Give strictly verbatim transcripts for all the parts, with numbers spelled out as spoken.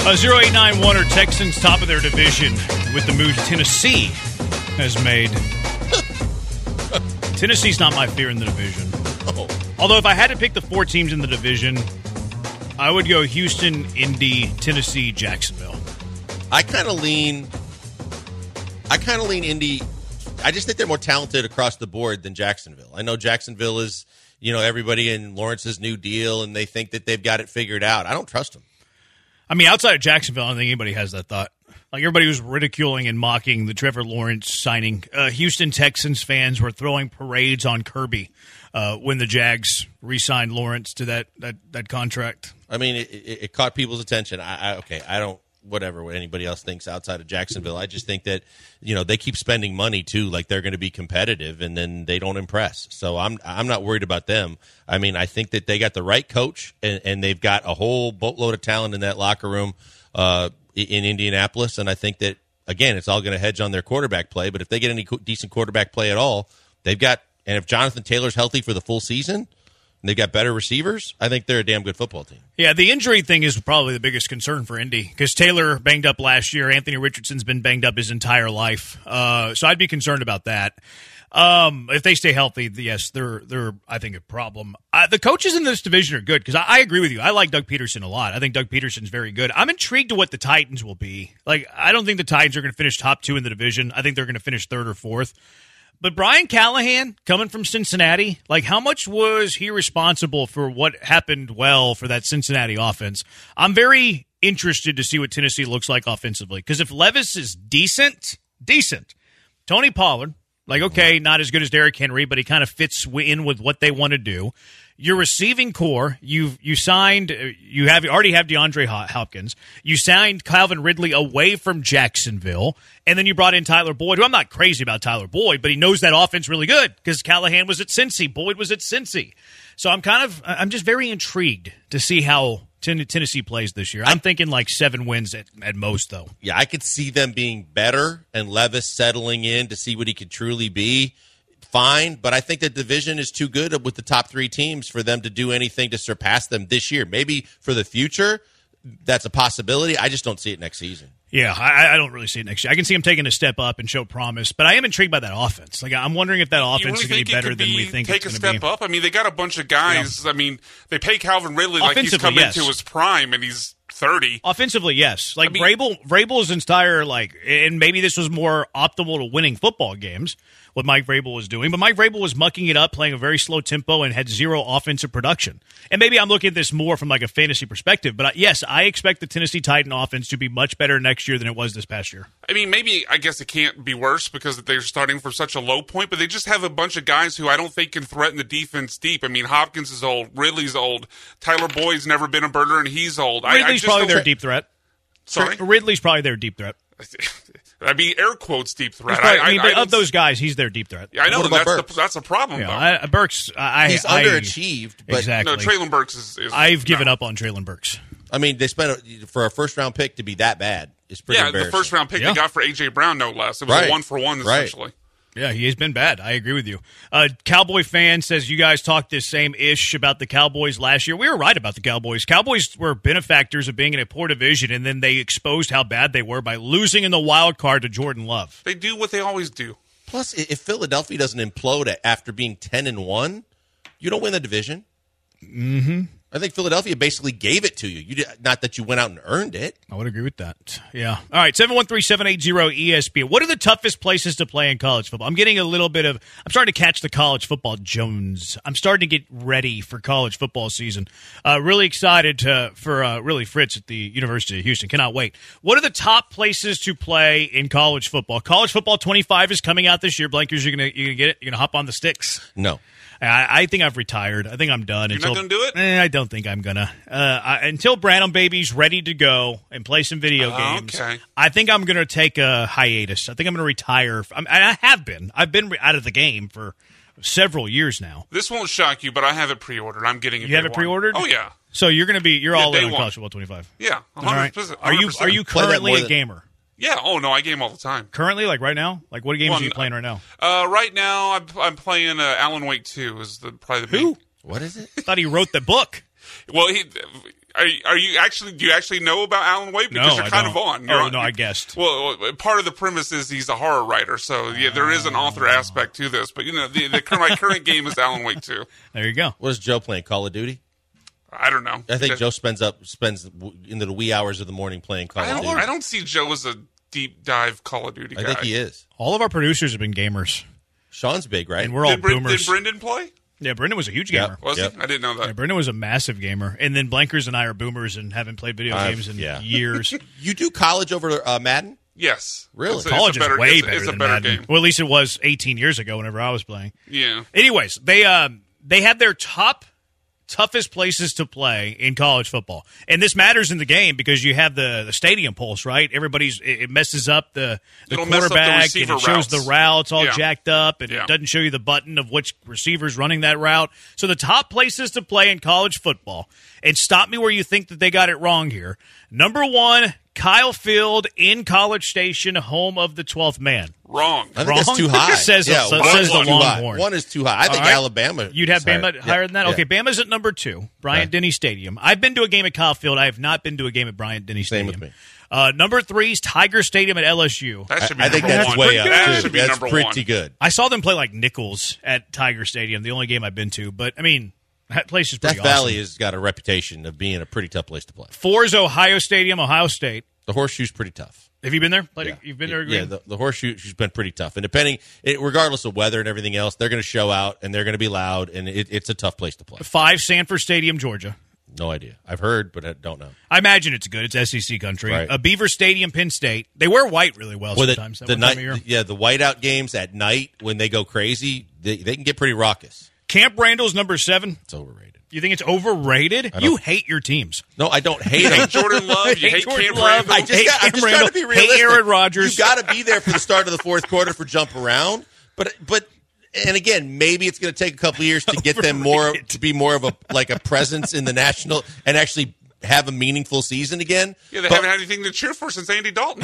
Uh, zero eight nine one are Texans top of their division with the move Tennessee has made. Tennessee's not my fear in the division. Oh. Although if I had to pick the four teams in the division, I would go Houston, Indy, Tennessee, Jacksonville. I kind of lean I kind of lean Indy. I just think they're more talented across the board than Jacksonville. I know Jacksonville is, you know, everybody in Lawrence's new deal, and they think that they've got it figured out. I don't trust them. I mean, outside of Jacksonville, I don't think anybody has that thought. Like, everybody was ridiculing and mocking the Trevor Lawrence signing. Uh, Houston Texans fans were throwing parades on Kirby uh, when the Jags re-signed Lawrence to that, that, that contract. I mean, it, it, it caught people's attention. I, I okay, I don't, whatever, what anybody else thinks outside of Jacksonville. I just think that, you know, they keep spending money, too, like they're going to be competitive, and then they don't impress. So I'm I'm not worried about them. I mean, I think that they got the right coach, and, and they've got a whole boatload of talent in that locker room uh, in Indianapolis, and I think that, again, it's all going to hedge on their quarterback play, but if they get any co- decent quarterback play at all, they've got, and if Jonathan Taylor's healthy for the full season, and they've got better receivers, I think they're a damn good football team. Yeah, the injury thing is probably the biggest concern for Indy because Taylor banged up last year. Anthony Richardson's been banged up his entire life. Uh, so I'd be concerned about that. Um, if they stay healthy, yes, they're, they're I think, a problem. Uh, the coaches in this division are good because I, I agree with you. I like Doug Peterson a lot. I think Doug Peterson's very good. I'm intrigued to what the Titans will be. Like, I don't think the Titans are going to finish top two in the division. I think they're going to finish third or fourth. But Brian Callahan, coming from Cincinnati, like, how much was he responsible for what happened well for that Cincinnati offense? I'm very interested to see what Tennessee looks like offensively. Because if Levis is decent, decent, Tony Pollard, like, okay, not as good as Derrick Henry, but he kind of fits in with what they want to do. Your receiving core, you've you signed, you have you already have DeAndre Hopkins. You signed Calvin Ridley away from Jacksonville, and then you brought in Tyler Boyd, who I'm not crazy about Tyler Boyd, but he knows that offense really good because Callahan was at Cincy, Boyd was at Cincy. So I'm kind of, I'm just very intrigued to see how Tennessee plays this year. I'm thinking like seven wins at, at most, though. Yeah, I could see them being better and Levis settling in to see what he could truly be. Fine, but I think the division is too good with the top three teams for them to do anything to surpass them this year. Maybe for the future, that's a possibility. I just don't see it next season. Yeah, I, I don't really see it next year. I can see them taking a step up and show promise, but I am intrigued by that offense. Like, I'm wondering if that offense really is going to be better than be, we think it's going to be. Take a step up? I mean, they got a bunch of guys. Yeah. I mean, they pay Calvin Ridley like he's come yes. into his prime, and he's thirty. Offensively, yes. Like, I mean, Vrabel, Vrabel's entire, like, and maybe this was more optimal to winning football games, what Mike Vrabel was doing, but Mike Vrabel was mucking it up, playing a very slow tempo, and had zero offensive production. And maybe I'm looking at this more from, like, a fantasy perspective, but yes, I expect the Tennessee Titan offense to be much better next year than it was this past year. I mean, maybe, I guess it can't be worse because they're starting from such a low point, but they just have a bunch of guys who I don't think can threaten the defense deep. I mean, Hopkins is old, Ridley's old, Tyler Boyd's never been a burner, and he's old. Ridley's I, I just probably don't... their deep threat. Sorry? Ridley's probably their deep threat. I mean, air quotes deep threat. Probably, I, I, mean, I, of those guys, he's their deep threat. Yeah, I know. What about that's Burks? the, that's a problem, yeah, though. I, Burks, I, he's I, underachieved. But exactly. No, Traylon Burks is. is I've given no. up on Traylon Burks. I mean, they spent a, for a first round pick to be that bad. It's pretty yeah, embarrassing. the first round pick yeah. they got for A J Brown, no less. It was right. a one for one essentially. Right. Yeah, he has been bad. I agree with you. Uh, Cowboy fan says you guys talked this same ish about the Cowboys last year. We were right about the Cowboys. Cowboys were benefactors of being in a poor division, and then they exposed how bad they were by losing in the wild card to Jordan Love. They do what they always do. Plus, if Philadelphia doesn't implode after being ten and one, you don't win the division. Mm-hmm. I think Philadelphia basically gave it to you. You did, not that you went out and earned it. I would agree with that. Yeah. All right, seven one three, seven eight zero, E S P N. What are the toughest places to play in college football? I'm getting a little bit of – I'm starting to catch the college football Jones. I'm starting to get ready for college football season. Uh, really excited to, for uh, really Fritz at the University of Houston. Cannot wait. What are the top places to play in college football? College Football twenty-five is coming out this year. Blankers, you're going to get it? You're going to hop on the sticks? No. I, I think I've retired. I think I'm done. You're until, not going to do it? Eh, I don't think I'm going to. Uh, until Branham Baby's ready to go and play some video uh, games, okay. I think I'm going to take a hiatus. I think I'm going to retire. I'm, and I have been. I've been out of the game for several years now. This won't shock you, but I have it pre-ordered. I'm getting it. You have it one. pre-ordered? Oh, yeah. So you're going to be, you're yeah, all in on one. College Football twenty-five. Yeah, one hundred percent. All right. Are you, are you currently a than- gamer? Yeah. Oh, no, I game all the time. Currently, like right now? Like what games well, are you playing right now? Uh, right now, I'm, I'm playing uh, Alan Wake two is the, probably the Who? main. What is it? I thought he wrote the book. Well, he, Are you, are you actually? Do you actually know about Alan Wake? Because No, you're I kind don't. of on. Oh, You're on- no, I guessed. Well, part of the premise is he's a horror writer, so yeah, there is an author aspect to this. But you know, the, the my current game is Alan Wake two. There you go. What is Joe playing? Call of Duty? I don't know. I think Okay. Joe spends up spends w- into the wee hours of the morning playing Call I of don't, Duty. I don't see Joe as a deep dive Call of Duty guy. I think he is. All of our producers have been gamers, Sean's big, right? and we're all Did, Bren- boomers. did Brendan play? yeah, Brendan was a huge Yep. gamer. Was Yep. he? I didn't know that. Yeah, Brendan was a massive gamer, and then Blankers and I are boomers and haven't played video I've- games in yeah. years. You do college over uh, Madden? Yes. Really? It's a, College it's a better, is way it's, better it's than a better Madden. game. Well, at least it was eighteen years ago whenever I was playing. Yeah. Anyways, they um they had their top toughest places to play in college football, and this matters in the game because you have the, the stadium pulse, right? Everybody's it it messes up the, the It'll mess up the quarterback, and receiver it shows routes. the routes all Yeah. jacked up, and Yeah. it doesn't show you the button of which receiver's running that route. So the top places to play in college football, and stop me where you think that they got it wrong here. Number one, Kyle Field in College Station, home of the twelfth man. Wrong. I think Wrong? that's too high. Says- yeah, so- one says is the too high. Longhorn. One is too high. I think right. Alabama. You'd have is higher. Bama Yeah. higher than that? Yeah. Okay, Bama's at number two, Bryant Okay. Denny Stadium. I've been to a game at Kyle Field. I have not been to a game at Bryant Denny Same Stadium. with me. Uh, number three is Tiger Stadium at L S U. That should be I think number that's one. way up. That too. should be That's number pretty one. good. I saw them play like Nichols at Tiger Stadium, the only game I've been to. But, I mean, that place is Death pretty Valley awesome. has got a reputation of being a pretty tough place to play. Four is Ohio Stadium, Ohio State. The horseshoe's pretty tough. Have you been there? Played Yeah. a- You've been there? Yeah, Green? the, the horseshoe she's been pretty tough. And depending, it, regardless of weather and everything else, they're going to show out and they're going to be loud, and it, it's a tough place to play. Five, Sanford Stadium, Georgia. No idea. I've heard, but I don't know. I imagine it's good. It's S E C country. Right. Uh, Beaver Stadium, Penn State. They wear white really well Well, the, sometimes. that the one time night, of year. yeah, the whiteout games at night when they go crazy, they, they can get pretty raucous. Camp Randall's number seven. It's overrated. You think it's overrated? You hate your teams. No, I don't hate You them. hate Jordan Love. You Hate hate Jordan Cam Love. Randall. I just Hate got, I'm Cam just trying Randall. to be Hate realistic. Aaron Rodgers. You got to be there for the start of the fourth quarter for jump around. But but and again, maybe it's going to take a couple of years to get them more to be more of a like a presence in the national and actually have a meaningful season again. Yeah, they But- haven't had anything to cheer for since Andy Dalton.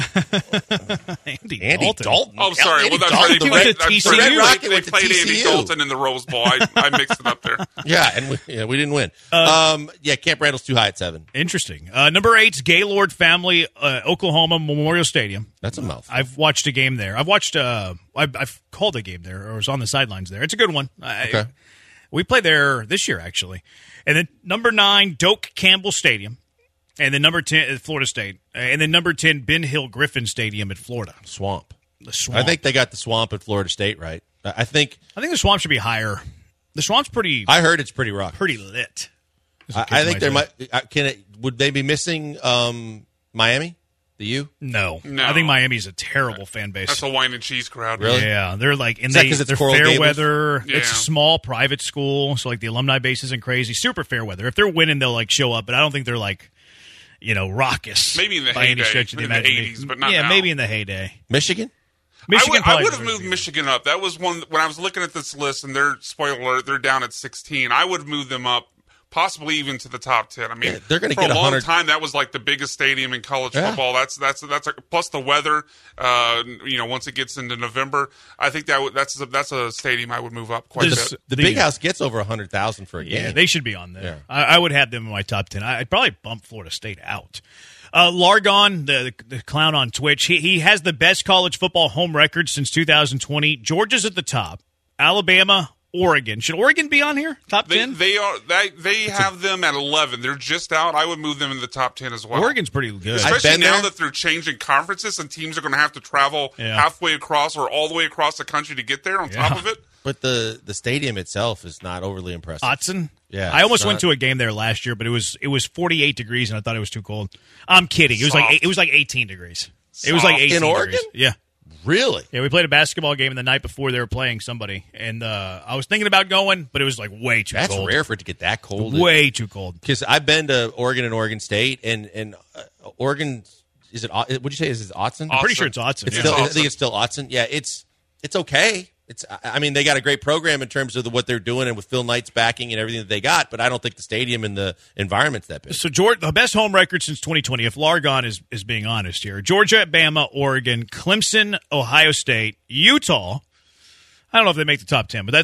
Andy, Andy Dalton. Dalton. Oh, sorry. Andy Well, that's Dalton. right. They He went played, to I'm T C U. sorry, they, Red Rocket they went to played T C Andy U. Dalton in the Rose Bowl. I, I mixed it up there. Yeah, and we, yeah, we didn't win. um, yeah, Camp Randall's too high at seven. Interesting. Uh, number eight's Gaylord Family, uh, Oklahoma Memorial Stadium. That's a mouthful. I've watched a game there. I've watched. Uh, I've, I've called a game there, or was on the sidelines there. It's a good one. I, Okay. We played there this year, actually. And then number nine, Doak Campbell Stadium. And then number ten, uh, Florida State. And then number ten, Ben Hill Griffin Stadium at Florida. Swamp. The Swamp. I think they got the swamp at Florida State right. I I think I think the Swamp should be higher. The Swamp's pretty I heard it's pretty rough. pretty lit. As I, the kids I think there say. might. I- Can it? Would they be missing um, Miami? The U? No. No. I think Miami's a terrible fan base. That's a wine and cheese crowd. Really? Yeah, they're like, and Is that they, 'cause it's they're Coral fair Gables? weather. Yeah. It's a small private school, so like the alumni base isn't crazy. Super fair weather. If they're winning, they'll like show up, but I don't think they're like, you know, raucous. Maybe in the by any heyday, stretch of the in the imagination. eighties, but not yeah, now. maybe in the heyday. Michigan? Michigan I would, I probably would have deserves moved to be Michigan up. That was one when I was looking at this list, and they're spoiler alert, they're down at sixteen. I would have moved them up, possibly even to the top ten. I mean, Yeah, they're gonna for get a long one hundred time. That was like the biggest stadium in college Yeah. football. That's that's that's a, plus the weather. Uh, you know, once it gets into November, I think that would, that's a, that's a stadium I would move up quite This- a bit. The, The- Big House gets over a hundred thousand for a Yeah, game. they should be on there. Yeah. I, I would have them in my top ten. I, I'd probably bump Florida State out. Uh, Largon, the, the clown on Twitch, he, he has the best college football home record since two thousand twenty. Georgia's at the top. Alabama, Oregon. Should Oregon be on here? Top They, ten? they are they they have them at eleven. They're just out. I would move them in the top ten as well. Oregon's pretty good. I've Especially been now there. that they're changing conferences and teams are going to have to travel Yeah. halfway across or all the way across the country to get there on Yeah. top of it. But the, the stadium itself is not overly impressive. Autzen? Yeah, I almost it's went not- to a game there last year, but it was it was forty-eight degrees, and I thought it was too cold. I'm kidding. It was like Soft. it was like eighteen degrees. It was like Soft. eighteen In Oregon? degrees. Yeah. Really? Yeah, we played a basketball game the night before they were playing somebody, and uh, I was thinking about going, but it was like way too That's cold. rare for it to get that cold. Way too cold. Because I've been to Oregon and Oregon State, and and uh, Oregon is it? What would you say? Is it Autzen? I'm pretty Autzen. sure it's Autzen. It's yeah. still, I Autzen. think it's still Autzen. Yeah, it's it's okay. It's I mean they got a great program in terms of the, what they're doing and with Phil Knight's backing and everything that they got, but I don't think the stadium and the environment's that big. So Georgia, the best home record since twenty twenty, if Largon is, is being honest here, Georgia, Bama, Oregon, Clemson, Ohio State, Utah. I don't know if they make the top ten, but that's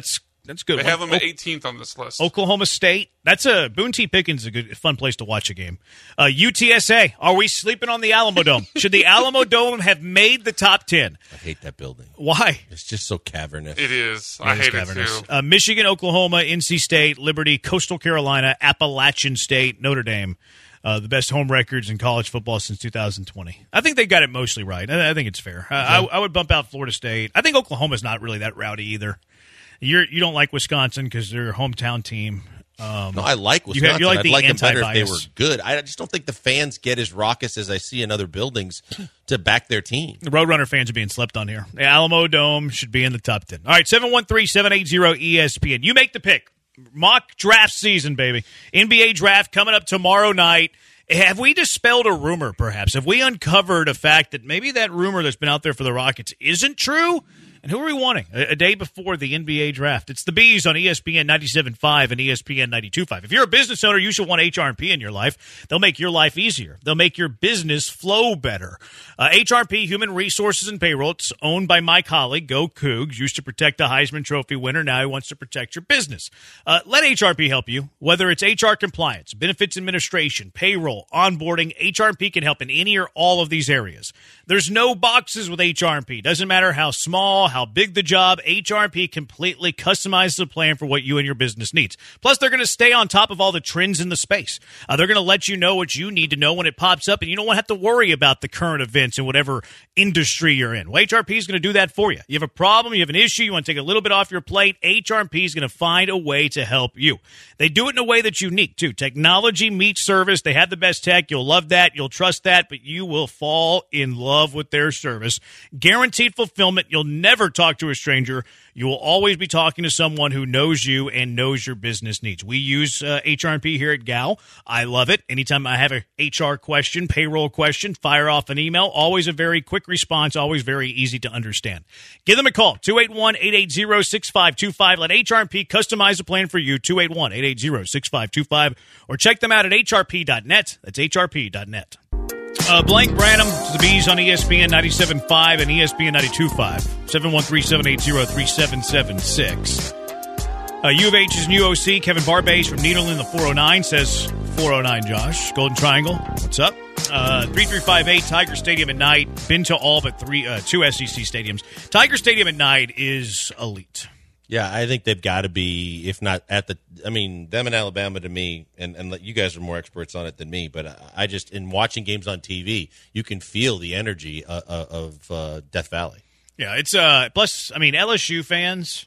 That's a good. They one. have them O- at eighteenth on this list. Oklahoma State. That's a Boone T. Pickens is a good, fun place to watch a game. Uh, U T S A. Are we sleeping on the Alamo Dome? Should the Alamo Dome have made the top ten? I hate that building. Why? It's just so cavernous. It is. I It is hate cavernous. it too. Uh, Michigan, Oklahoma, N C State, Liberty, Coastal Carolina, Appalachian State, Notre Dame. Uh, the best home records in college football since two thousand twenty. I think they got it mostly right. I, I think it's fair. Uh, I, I would bump out Florida State. I think Oklahoma's not really that rowdy either. You're, you don't like Wisconsin because they're a hometown team. Um, No, I like you Wisconsin. have- you like I'd the like them better if they anti-bias. were good. I just don't think the fans get as raucous as I see in other buildings to back their team. The Roadrunner fans are being slept on here. The Alamo Dome should be in the top ten. All right, seven one three, seven eight zero, E S P N. You make the pick. Mock draft season, baby. N B A draft coming up tomorrow night. Have we dispelled a rumor, perhaps? Have we uncovered a fact that maybe that rumor that's been out there for the Rockets isn't true? And who are we wanting? A, a day before the N B A draft. It's the Bees on E S P N ninety-seven point five and E S P N ninety-two point five. If you're a business owner, you should want H R and P in your life. They'll make your life easier. They'll make your business flow better. Uh, H R and P, Human Resources and Payroll. It's owned by my colleague, Go Cougs. Used to protect a Heisman Trophy winner. Now he wants to protect your business. Uh, let H R and P help you. Whether it's H R compliance, benefits administration, payroll, onboarding, H R and P can help in any or all of these areas. There's no boxes with H R and P. Doesn't matter how small, how big the job, H R and P completely customizes the plan for what you and your business needs. Plus, they're going to stay on top of all the trends in the space. Uh, they're going to let you know what you need to know when it pops up, and you don't have to worry about the current events in whatever industry you're in. Well, H R and P is going to do that for you. You have a problem, you have an issue, you want to take a little bit off your plate, H R and P is going to find a way to help you. They do it in a way that's unique, too. Technology meets service. They have the best tech. You'll love that. You'll trust that, but you will fall in love with their service. Guaranteed fulfillment. You'll never talk to a stranger. You will always be talking to someone who knows you and knows your business needs. We use uh, H R and P here at G A L. I love it. Anytime I have a H R question, payroll question, fire off an email. Always a very quick response, always very easy to understand. Give them a call, two eight one, eight eight zero, six five two five. Let H R and P customize a plan for you, two eight one, eight eight zero, six five two five. Or check them out at H R P dot net. That's H R P dot net. Uh, Blank Branham, the Bees on E S P N ninety-seven point five and E S P N ninety-two point five. seven one three, seven eight zero, three seven seven six. Uh, U of H's new O C, Kevin Barbase from Needle in the four oh nine, says four oh nine, Josh. Golden Triangle, what's up? Uh, three three five eight, Tiger Stadium at night. Been to all but three, uh, two S E C stadiums. Tiger Stadium at night is elite. Yeah, I think they've got to be, if not at the, I mean, them in Alabama to me, and, and you guys are more experts on it than me, but I just, in watching games on T V, you can feel the energy uh, uh, of uh, Death Valley. Yeah, it's, uh, plus, I mean, L S U fans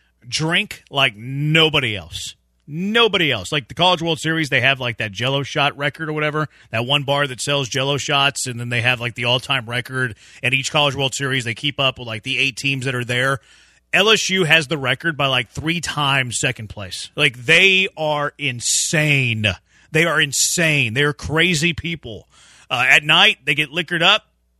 drink like nobody else. Nobody else. Like the College World Series, they have like that Jell-O shot record or whatever, that one bar that sells Jell-O shots, and then they have like the all-time record. At each College World Series, they keep up with like the eight teams that are there. L S U has the record by like three times second place. Like they are insane. They are insane. They're crazy people. Uh, at night, they get liquored up.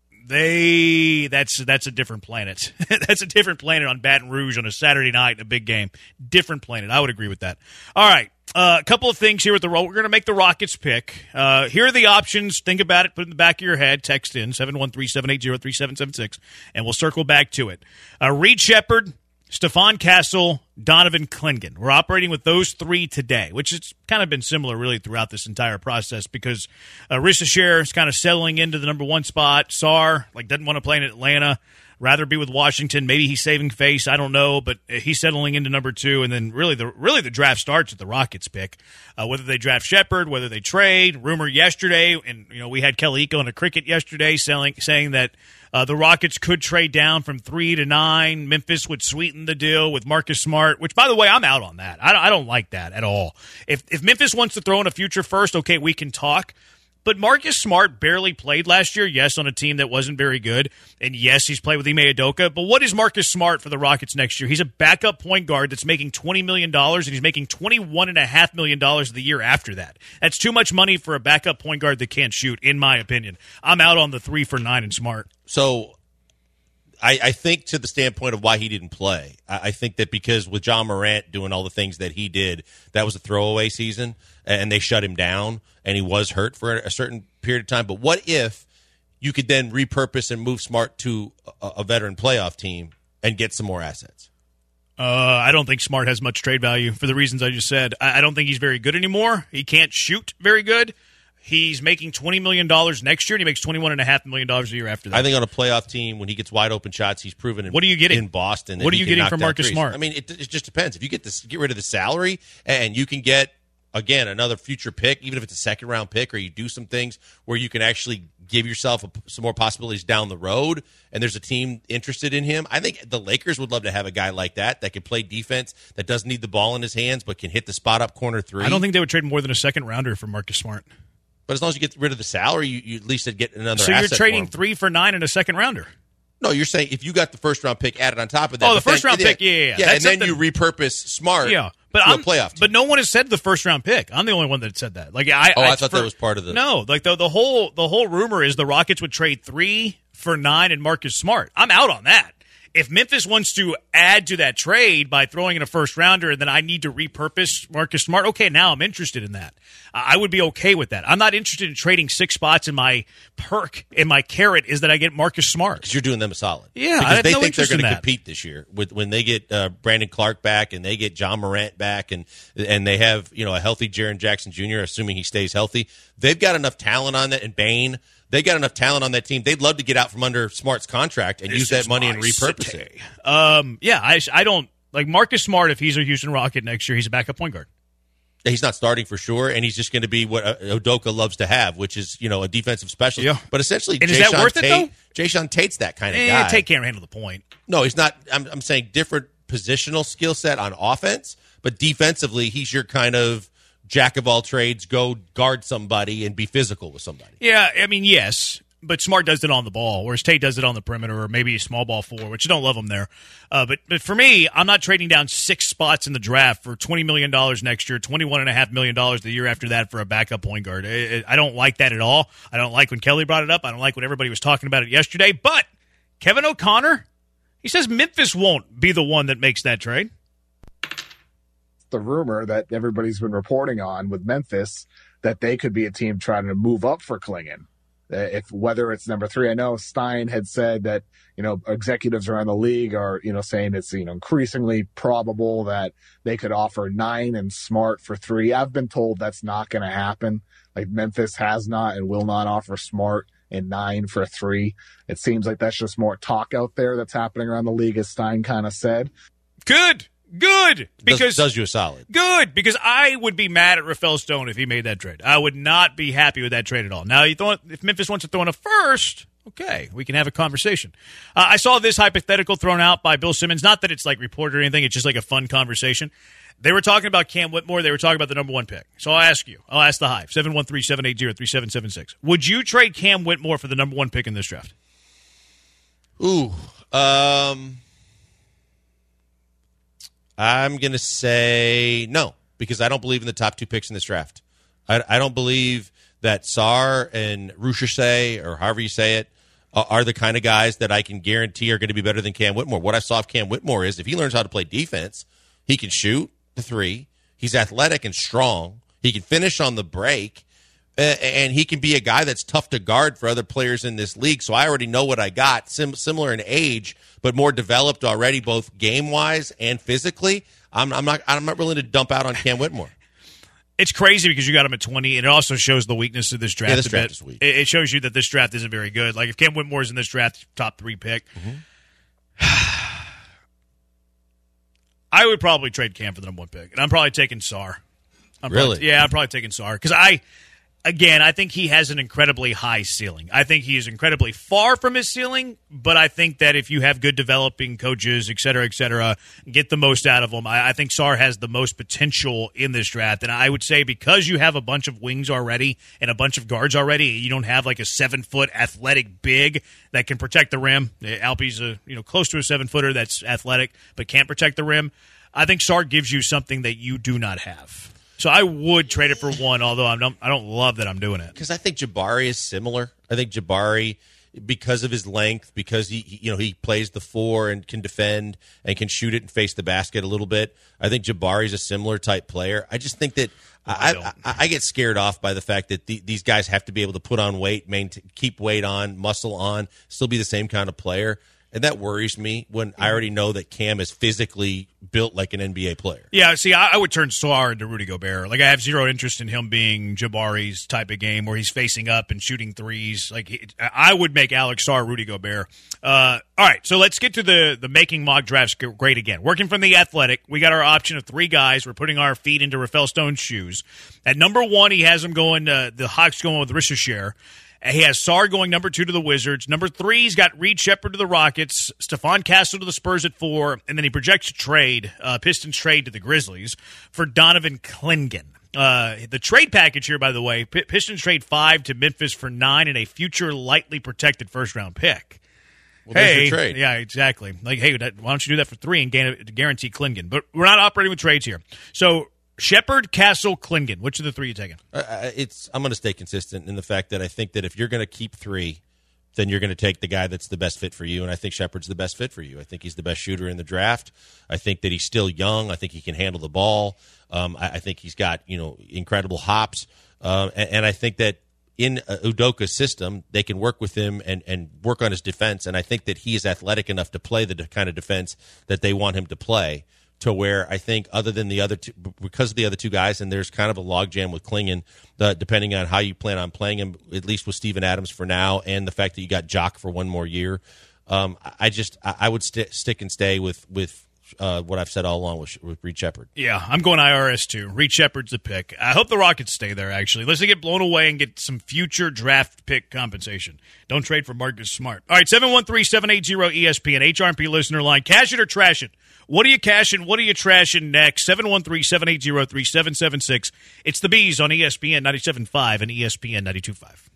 They that's that's a different planet. That's a different planet on Baton Rouge on a Saturday night in a big game. Different planet. I would agree with that. All right. Uh, a couple of things here with the roll. We're going to make the Rockets pick. Uh, here are the options. Think about it. Put it in the back of your head. Text in seven one three, seven eight zero, three seven seven six, and we'll circle back to it. Uh, Reed Shepherd, Stephon Castle, Donovan Clingan. We're operating with those three today, which has kind of been similar really throughout this entire process because uh, Rishasher is kind of settling into the number one spot. Sarr, like, doesn't want to play in Atlanta. Rather be with Washington. Maybe he's saving face. I don't know, but he's settling into number two. And then really the really the draft starts at the Rockets pick. Uh, whether they draft Shepherd, whether they trade. Rumor yesterday, and you know we had Kelly Iko on a cricket yesterday selling, saying that uh, the Rockets could trade down from three to nine. Memphis would sweeten the deal with Marcus Smart, which, by the way, I'm out on that. I don't, I don't like that at all. If if Memphis wants to throw in a future first, okay, we can talk. But Marcus Smart barely played last year, yes, on a team that wasn't very good. And, yes, he's played with Ime Udoka. But what is Marcus Smart for the Rockets next year? He's a backup point guard that's making twenty million dollars, and he's making twenty-one point five million dollars the year after that. That's too much money for a backup point guard that can't shoot, in my opinion. I'm out on the three for nine and Smart. So I, I think to the standpoint of why he didn't play, I, I think that because with John Morant doing all the things that he did, that was a throwaway season, and they shut him down, and he was hurt for a certain period of time. But what if you could then repurpose and move Smart to a, a veteran playoff team and get some more assets? Uh, I don't think Smart has much trade value for the reasons I just said. I, I don't think he's very good anymore. He can't shoot very good. He's making twenty million dollars next year, and he makes twenty-one point five million dollars a year after that. I think on a playoff team, when he gets wide open shots, he's proven in, what are you getting? in Boston. What are you getting from Marcus Smart? I mean, it, it just depends. If you get this, get rid of the salary and you can get, again, another future pick, even if it's a second-round pick, or you do some things where you can actually give yourself a, some more possibilities down the road, and there's a team interested in him, I think the Lakers would love to have a guy like that that can play defense, that doesn't need the ball in his hands, but can hit the spot-up corner three. I don't think they would trade more than a second-rounder for Marcus Smart. But as long as you get rid of the salary, you, you at least get another so asset. So you're trading for three for nine and a second-rounder? No, you're saying if you got the first-round pick added on top of that. Oh, the first-round pick, yeah, yeah, yeah. Yeah, That's and then something- you repurpose Smart yeah. But to I'm, a playoff team. But no one has said the first round pick. I'm the only one that said that. Like I, oh, I, I thought for, that was part of the. No, like the the whole the whole rumor is the Rockets would trade three for nine and Marcus Smart. I'm out on that. If Memphis wants to add to that trade by throwing in a first rounder and then I need to repurpose Marcus Smart, okay, now I'm interested in that. I would be okay with that. I'm not interested in trading six spots, and my perk and my carrot is that I get Marcus Smart. Because you're doing them a solid. Yeah, because I have they no think they're interest in going to that. compete this year with when they get uh, Brandon Clark back and they get John Morant back and and they have you know a healthy Jaren Jackson Junior, assuming he stays healthy. They've got enough talent on that, and Bane. They got enough talent on that team. They'd love to get out from under Smart's contract and This use that is money my and repurpose city. it. Um, yeah, I, I don't like Marcus Smart. If he's a Houston Rocket next year, he's a backup point guard. He's not starting for sure, and he's just going to be what uh, Udoka loves to have, which is you know a defensive specialist. Yeah. But essentially, And is Jason that worth it, Tate, though? Jason Tate's that kind of Eh, guy. Tate can't handle the point. No, he's not. I'm, I'm saying different positional skill set on offense, but defensively, he's your kind of jack of all trades. Go guard somebody and be physical with somebody. Yeah, I mean, yes, but Smart does it on the ball, whereas Tate does it on the perimeter, or maybe a small ball four, which you don't love him there. Uh, but but for me, I'm not trading down six spots in the draft for twenty million dollars next year, twenty-one point five million dollars the year after that for a backup point guard. I, I don't like that at all. I don't like when Kelly brought it up. I don't like when everybody was talking about it yesterday. But Kevin O'Connor, he says Memphis won't be the one that makes that trade. The rumor that everybody's been reporting on with Memphis that they could be a team trying to move up for Klingon. Uh, if whether it's number three, I know Stein had said that, you know, executives around the league are, you know, saying it's, you know, increasingly probable that they could offer nine and Smart for three. I've been told that's not going to happen. Like Memphis has not and will not offer Smart and nine for three. It seems like that's just more talk out there that's happening around the league, as Stein kind of said. Good. Good. Because does, does you a solid. Good, because I would be mad at Rafael Stone if he made that trade. I would not be happy with that trade at all. Now, you throw, if Memphis wants to throw in a first, okay, we can have a conversation. Uh, I saw this hypothetical thrown out by Bill Simmons. Not that it's like reported or anything. It's just like a fun conversation. They were talking about Cam Whitmore. They were talking about the number one pick. So I'll ask you. I'll ask the Hive, seven one three, seven eight zero, three seven seven six. Would you trade Cam Whitmore for the number one pick in this draft? Ooh. Um... I'm going to say no, because I don't believe in the top two picks in this draft. I, I don't believe that Sarr and Rouchesay, or however you say it, uh, are the kind of guys that I can guarantee are going to be better than Cam Whitmore. What I saw of Cam Whitmore is if he learns how to play defense, he can shoot the three. He's athletic and strong. He can finish on the break. Uh, and he can be a guy that's tough to guard for other players in this league. So I already know what I got. Sim- similar in age, but more developed already, both game wise and physically. I'm, I'm not. I'm not willing to dump out on Cam Whitmore. It's crazy because you got him at twenty, and it also shows the weakness of this draft. Yeah, this a draft bit. is weak. It, it shows you that this draft isn't very good. Like if Cam Whitmore is in this draft, top three pick, mm-hmm. I would probably trade Cam for the number one pick, and I'm probably taking Sarr. I'm Really? Probably, yeah, I'm probably taking Sarr because I, again, I think he has an incredibly high ceiling. I think he is incredibly far from his ceiling, but I think that if you have good developing coaches, et cetera, et cetera, get the most out of them. I, I think Sarr has the most potential in this draft, and I would say because you have a bunch of wings already and a bunch of guards already, you don't have like a seven-foot athletic big that can protect the rim. Alpe's a you know close to a seven-footer that's athletic but can't protect the rim. I think Sarr gives you something that you do not have. So I would trade it for one, although I'm not, I don't love that I'm doing it. Because I think Jabari is similar. I think Jabari, because of his length, because he, he you know he plays the four and can defend and can shoot it and face the basket a little bit. I think Jabari's a similar type player. I just think that I I, I, I get scared off by the fact that the, these guys have to be able to put on weight, maintain, keep weight on, muscle on, still be the same kind of player. And that worries me when I already know that Cam is physically built like an N B A player. Yeah, see, I, I would turn Sarr into Rudy Gobert. Like, I have zero interest in him being Jabari's type of game where he's facing up and shooting threes. Like, he, I would make Alex Sarr Rudy Gobert. Uh, all right, so let's get to the, the making mock drafts great again. Working from The Athletic, we got our option of three guys. We're putting our feet into Rafael Stone's shoes. At number one, he has him going, uh, the Hawks going with Ricochet. He has Sarr going number two to the Wizards. Number three, he's got Reed Sheppard to the Rockets, Stephon Castle to the Spurs at four, and then he projects a trade, uh, Pistons trade to the Grizzlies for Donovan Clingan. Uh, the trade package here, by the way, P- Pistons trade five to Memphis for nine and a future lightly protected first-round pick. Well, hey, there's your trade. Yeah, exactly. Like, hey, why don't you do that for three and guarantee Clingan? But we're not operating with trades here. So, Sheppard, Castle, Clingan. Which of the three are you taking? Uh, it's I'm going to stay consistent in the fact that I think that if you're going to keep three, then you're going to take the guy that's the best fit for you, and I think Sheppard's the best fit for you. I think he's the best shooter in the draft. I think that he's still young. I think he can handle the ball. Um, I, I think he's got you know incredible hops, uh, and, and I think that in uh, Udoka's system, they can work with him and, and work on his defense, and I think that he is athletic enough to play the de- kind of defense that they want him to play. To where I think, other than the other two, because of the other two guys, and there's kind of a logjam with Clingan, uh, depending on how you plan on playing him, at least with Steven Adams for now, and the fact that you got Jock for one more year. Um, I just, I would st- stick and stay with with uh, what I've said all along with, with Reed Sheppard. Yeah, I'm going I R S too. Reed Sheppard's the pick. I hope the Rockets stay there, actually. Let's get blown away and get some future draft pick compensation. Don't trade for Marcus Smart. All right, seven one three, seven eight zero, E S P N, H R M P listener line. Cash it or trash it? What are you cashing? What are you trashing next? seven one three, seven eight zero, three seven seven six. It's the Bees on E S P N ninety-seven point five and E S P N ninety-two point five.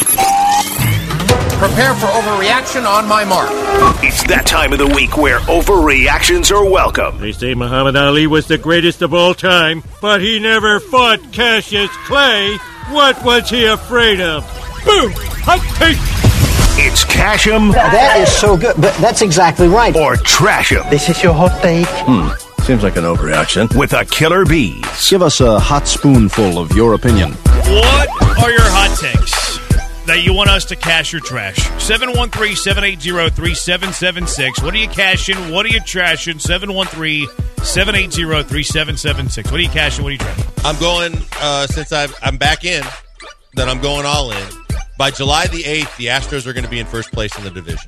Prepare for overreaction on my mark. It's that time of the week where overreactions are welcome. They say Muhammad Ali was the greatest of all time, but he never fought Cassius Clay. What was he afraid of? Boom! Hot take! It's Cash 'em. That is so good, but that's exactly right. Or Trash 'em. This is your hot take. Hmm. Seems like an overreaction. With a Killer Bees. Give us a hot spoonful of your opinion. What are your hot takes that you want us to cash or trash? seven one three, seven eight zero, three seven seven six. What are you cashing? What are you trashing? seven one three, seven eight zero, three seven seven six. What are you cashing? What are you trashing? I'm going, uh, since I've, I'm back in, then I'm going all in. By July the eighth, the Astros are going to be in first place in the division.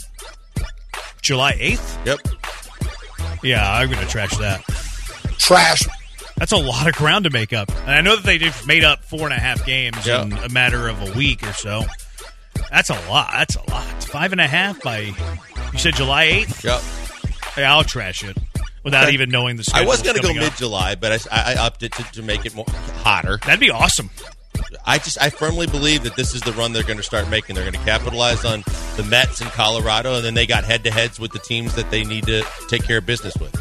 July eighth? Yep. Yeah, I'm going to trash that. Trash. That's a lot of ground to make up. And I know that they just made up four and a half games Yep. in a matter of a week or so. That's a lot. That's a lot. Five and a half by, you said July eighth? Yep. Hey, I'll trash it without Okay. even knowing the I schedule. was going to go coming up. mid-July, but I, I upped it to, to make it more hotter. That'd be awesome. I just I firmly believe that this is the run they're going to start making. They're going to capitalize on the Mets in Colorado, and then they got head-to-heads with the teams that they need to take care of business with.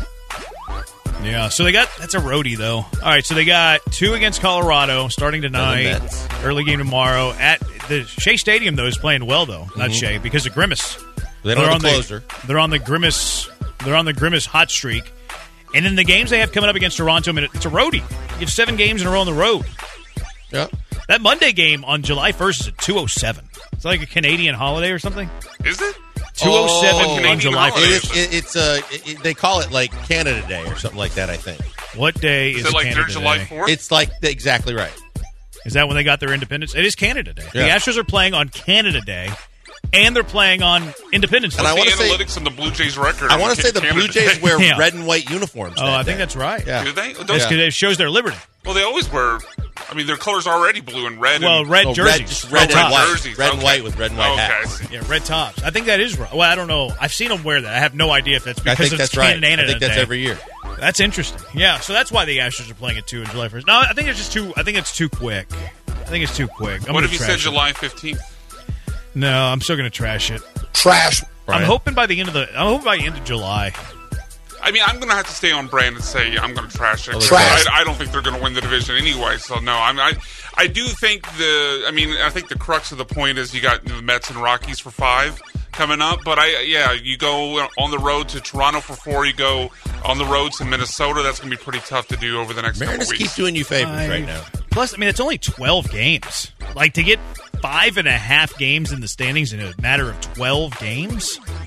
Yeah, so they got, that's a roadie, though. All right, so they got two against Colorado starting tonight, Mets. early game tomorrow. At the Shea Stadium, though, is playing well, though. Not Shea, because of Grimace. They don't They're have on a closer. The, they're on the Grimace. They're on the Grimace hot streak. And in the games they have coming up against Toronto, I mean, it's a roadie. You have seven games in a row on the road. Yeah. That Monday game on July first is at two oh seven. It's like a Canadian holiday or something. Is it? two oh seven Oh, on Canadian July holiday. first. It is, it, it's uh, it, it- they call it like Canada Day or something like that, I think. What day is, Is it like Canada their July Day? fourth? It's like exactly right. Is that when they got their independence? It is Canada Day. Yeah. The Astros are playing on Canada Day, and they're playing on Independence Day. And I the wanna say- analytics on the Blue Jays record. I want to say the Canada Blue Jays Day. wear Yeah. red and white uniforms. oh, that I think day. that's right. Yeah. Do they? That's Those- 'cause it shows their liberty. Well, they always wear. I mean, their colors are already blue and red. Well, and, red No, jerseys. red, just red Oh, and red white. jerseys, Red and okay. white with red and white Oh, okay, I hats. see. Yeah, red tops. I think that is right. Well, I don't know. I've seen them wear that. I have no idea if that's I because think it's that's right. Canada I think that's Day. every year. That's interesting. Yeah, so that's why the Astros are playing it too on July first. No, I think it's just too. I think it's too quick. I think it's too quick. I'm What gonna if you said trash it. July fifteenth? No, I'm still going to trash it. Trash. I'm hoping by the end of the. I'm hoping by the end of July. I mean, I'm going to have to stay on brand and say I'm going to trash it. Trash. I, I don't think they're going to win the division anyway. So no, I'm, I I do think the. I mean, I think the crux of the point is you got the Mets and Rockies for five coming up. But I yeah, you go on the road to Toronto for four. You go on the road to Minnesota. That's going to be pretty tough to do over the next Mariners couple keep weeks. doing you favors I- right now. Plus, I mean, it's only twelve games. Like to get five and a half games in the standings in a matter of twelve games.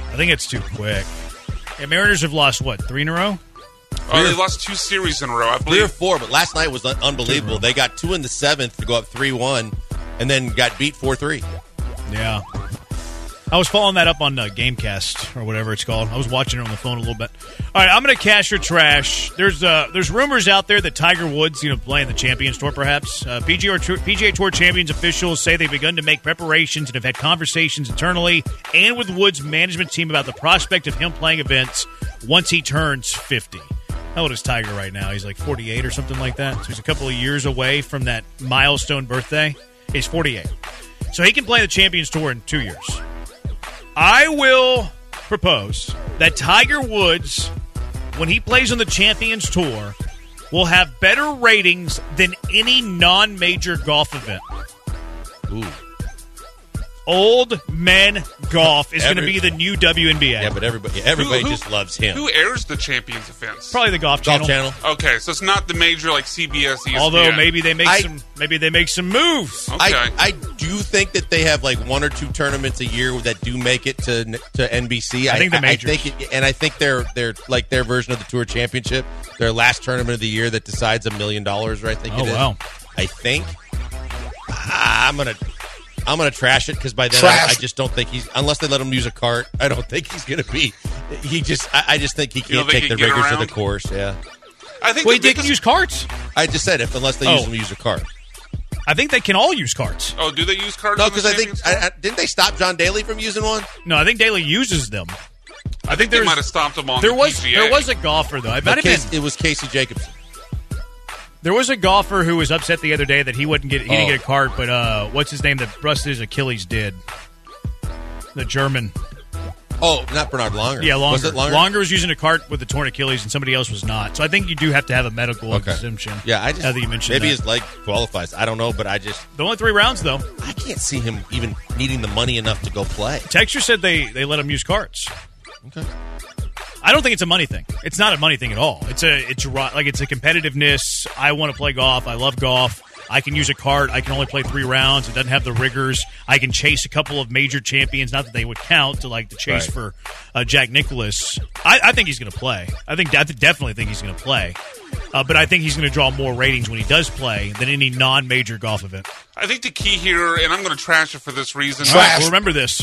I think it's too quick. Yeah, Mariners have lost, what, three in a row? Oh, they lost two series in a row, I believe. Three or four, but last night was un- unbelievable. They got two in the seventh to go up three one, and then got beat four three. Yeah. I was following that up on uh, Gamecast or whatever it's called. I was watching it on the phone a little bit. All right, I'm going to cash your trash. There's uh, there's rumors out there that Tiger Woods, you know, playing the Champions Tour perhaps. Uh, P G A Tour, P G A Tour Champions officials say they've begun to make preparations and have had conversations internally and with Woods' management team about the prospect of him playing events once he turns fifty. How old is Tiger right now? He's like forty-eight or something like that. So he's a couple of years away from that milestone birthday. He's forty-eight. So he can play the Champions Tour in two years. I will propose that Tiger Woods, when he plays on the Champions Tour, will have better ratings than any non-major golf event. Ooh. Old men golf is going to Every- be the new W N B A. Yeah, but everybody everybody Who- who- just loves him. Who airs the Champions events? Probably the Golf Golf Channel. Channel. Okay, so it's not the major like C B S, E S P N. Although maybe they make I- some, maybe they make some moves. Okay. I, I do think that they have like one or two tournaments a year that do make it to to N B C. I think the I, majors. think it, and I think they're they're like their version of the Tour Championship, their last tournament of the year that decides a million dollars. I think. Oh, it is. wow. I think I'm gonna I'm gonna trash it because by then I, Trash. I just don't think he's unless they let him use a cart. I don't think he's gonna be. He just I, I just think he You don't can't think take the he can get rigors of around? the course. Yeah, I think Wait, the they can biggest- use carts? I just said if unless they Oh. use him to use a cart. I think they can all use carts. Oh, do they use cards? No, on the because I think Champions Tour? I, I, didn't they stop John Daly from using one? No, I think Daly uses them. I think they there's- might have stopped them on There the was P G A. there was a golfer though. I might have Case, been, it was Casey Jacobson. there was a golfer who was upset the other day that he wouldn't get he didn't Oh. get a cart, but uh, what's his name that busted his Achilles did? The German. Oh, not Bernard Longer. Yeah, Longer. Was it Longer? was using a cart with the torn Achilles, and somebody else was not. So I think you do have to have a medical Okay. exemption. Yeah, I just now that you mentioned maybe that. his leg qualifies. I don't know, but I just The only three rounds though. I can't see him even needing the money enough to go play. Texture said they they let him use carts. Okay. I don't think it's a money thing. It's not a money thing at all. It's a it's a, like it's a competitiveness. I want to play golf. I love golf. I can use a cart. I can only play three rounds. It doesn't have the rigors. I can chase a couple of major champions. Not that they would count to like the chase Right. for uh, Jack Nicklaus. I, I think he's going to play. I think I definitely think he's going to play. Uh, but I think he's going to draw more ratings when he does play than any non-major golf event. I think the key here, and I'm going to trash it for this reason. All right, well, remember this.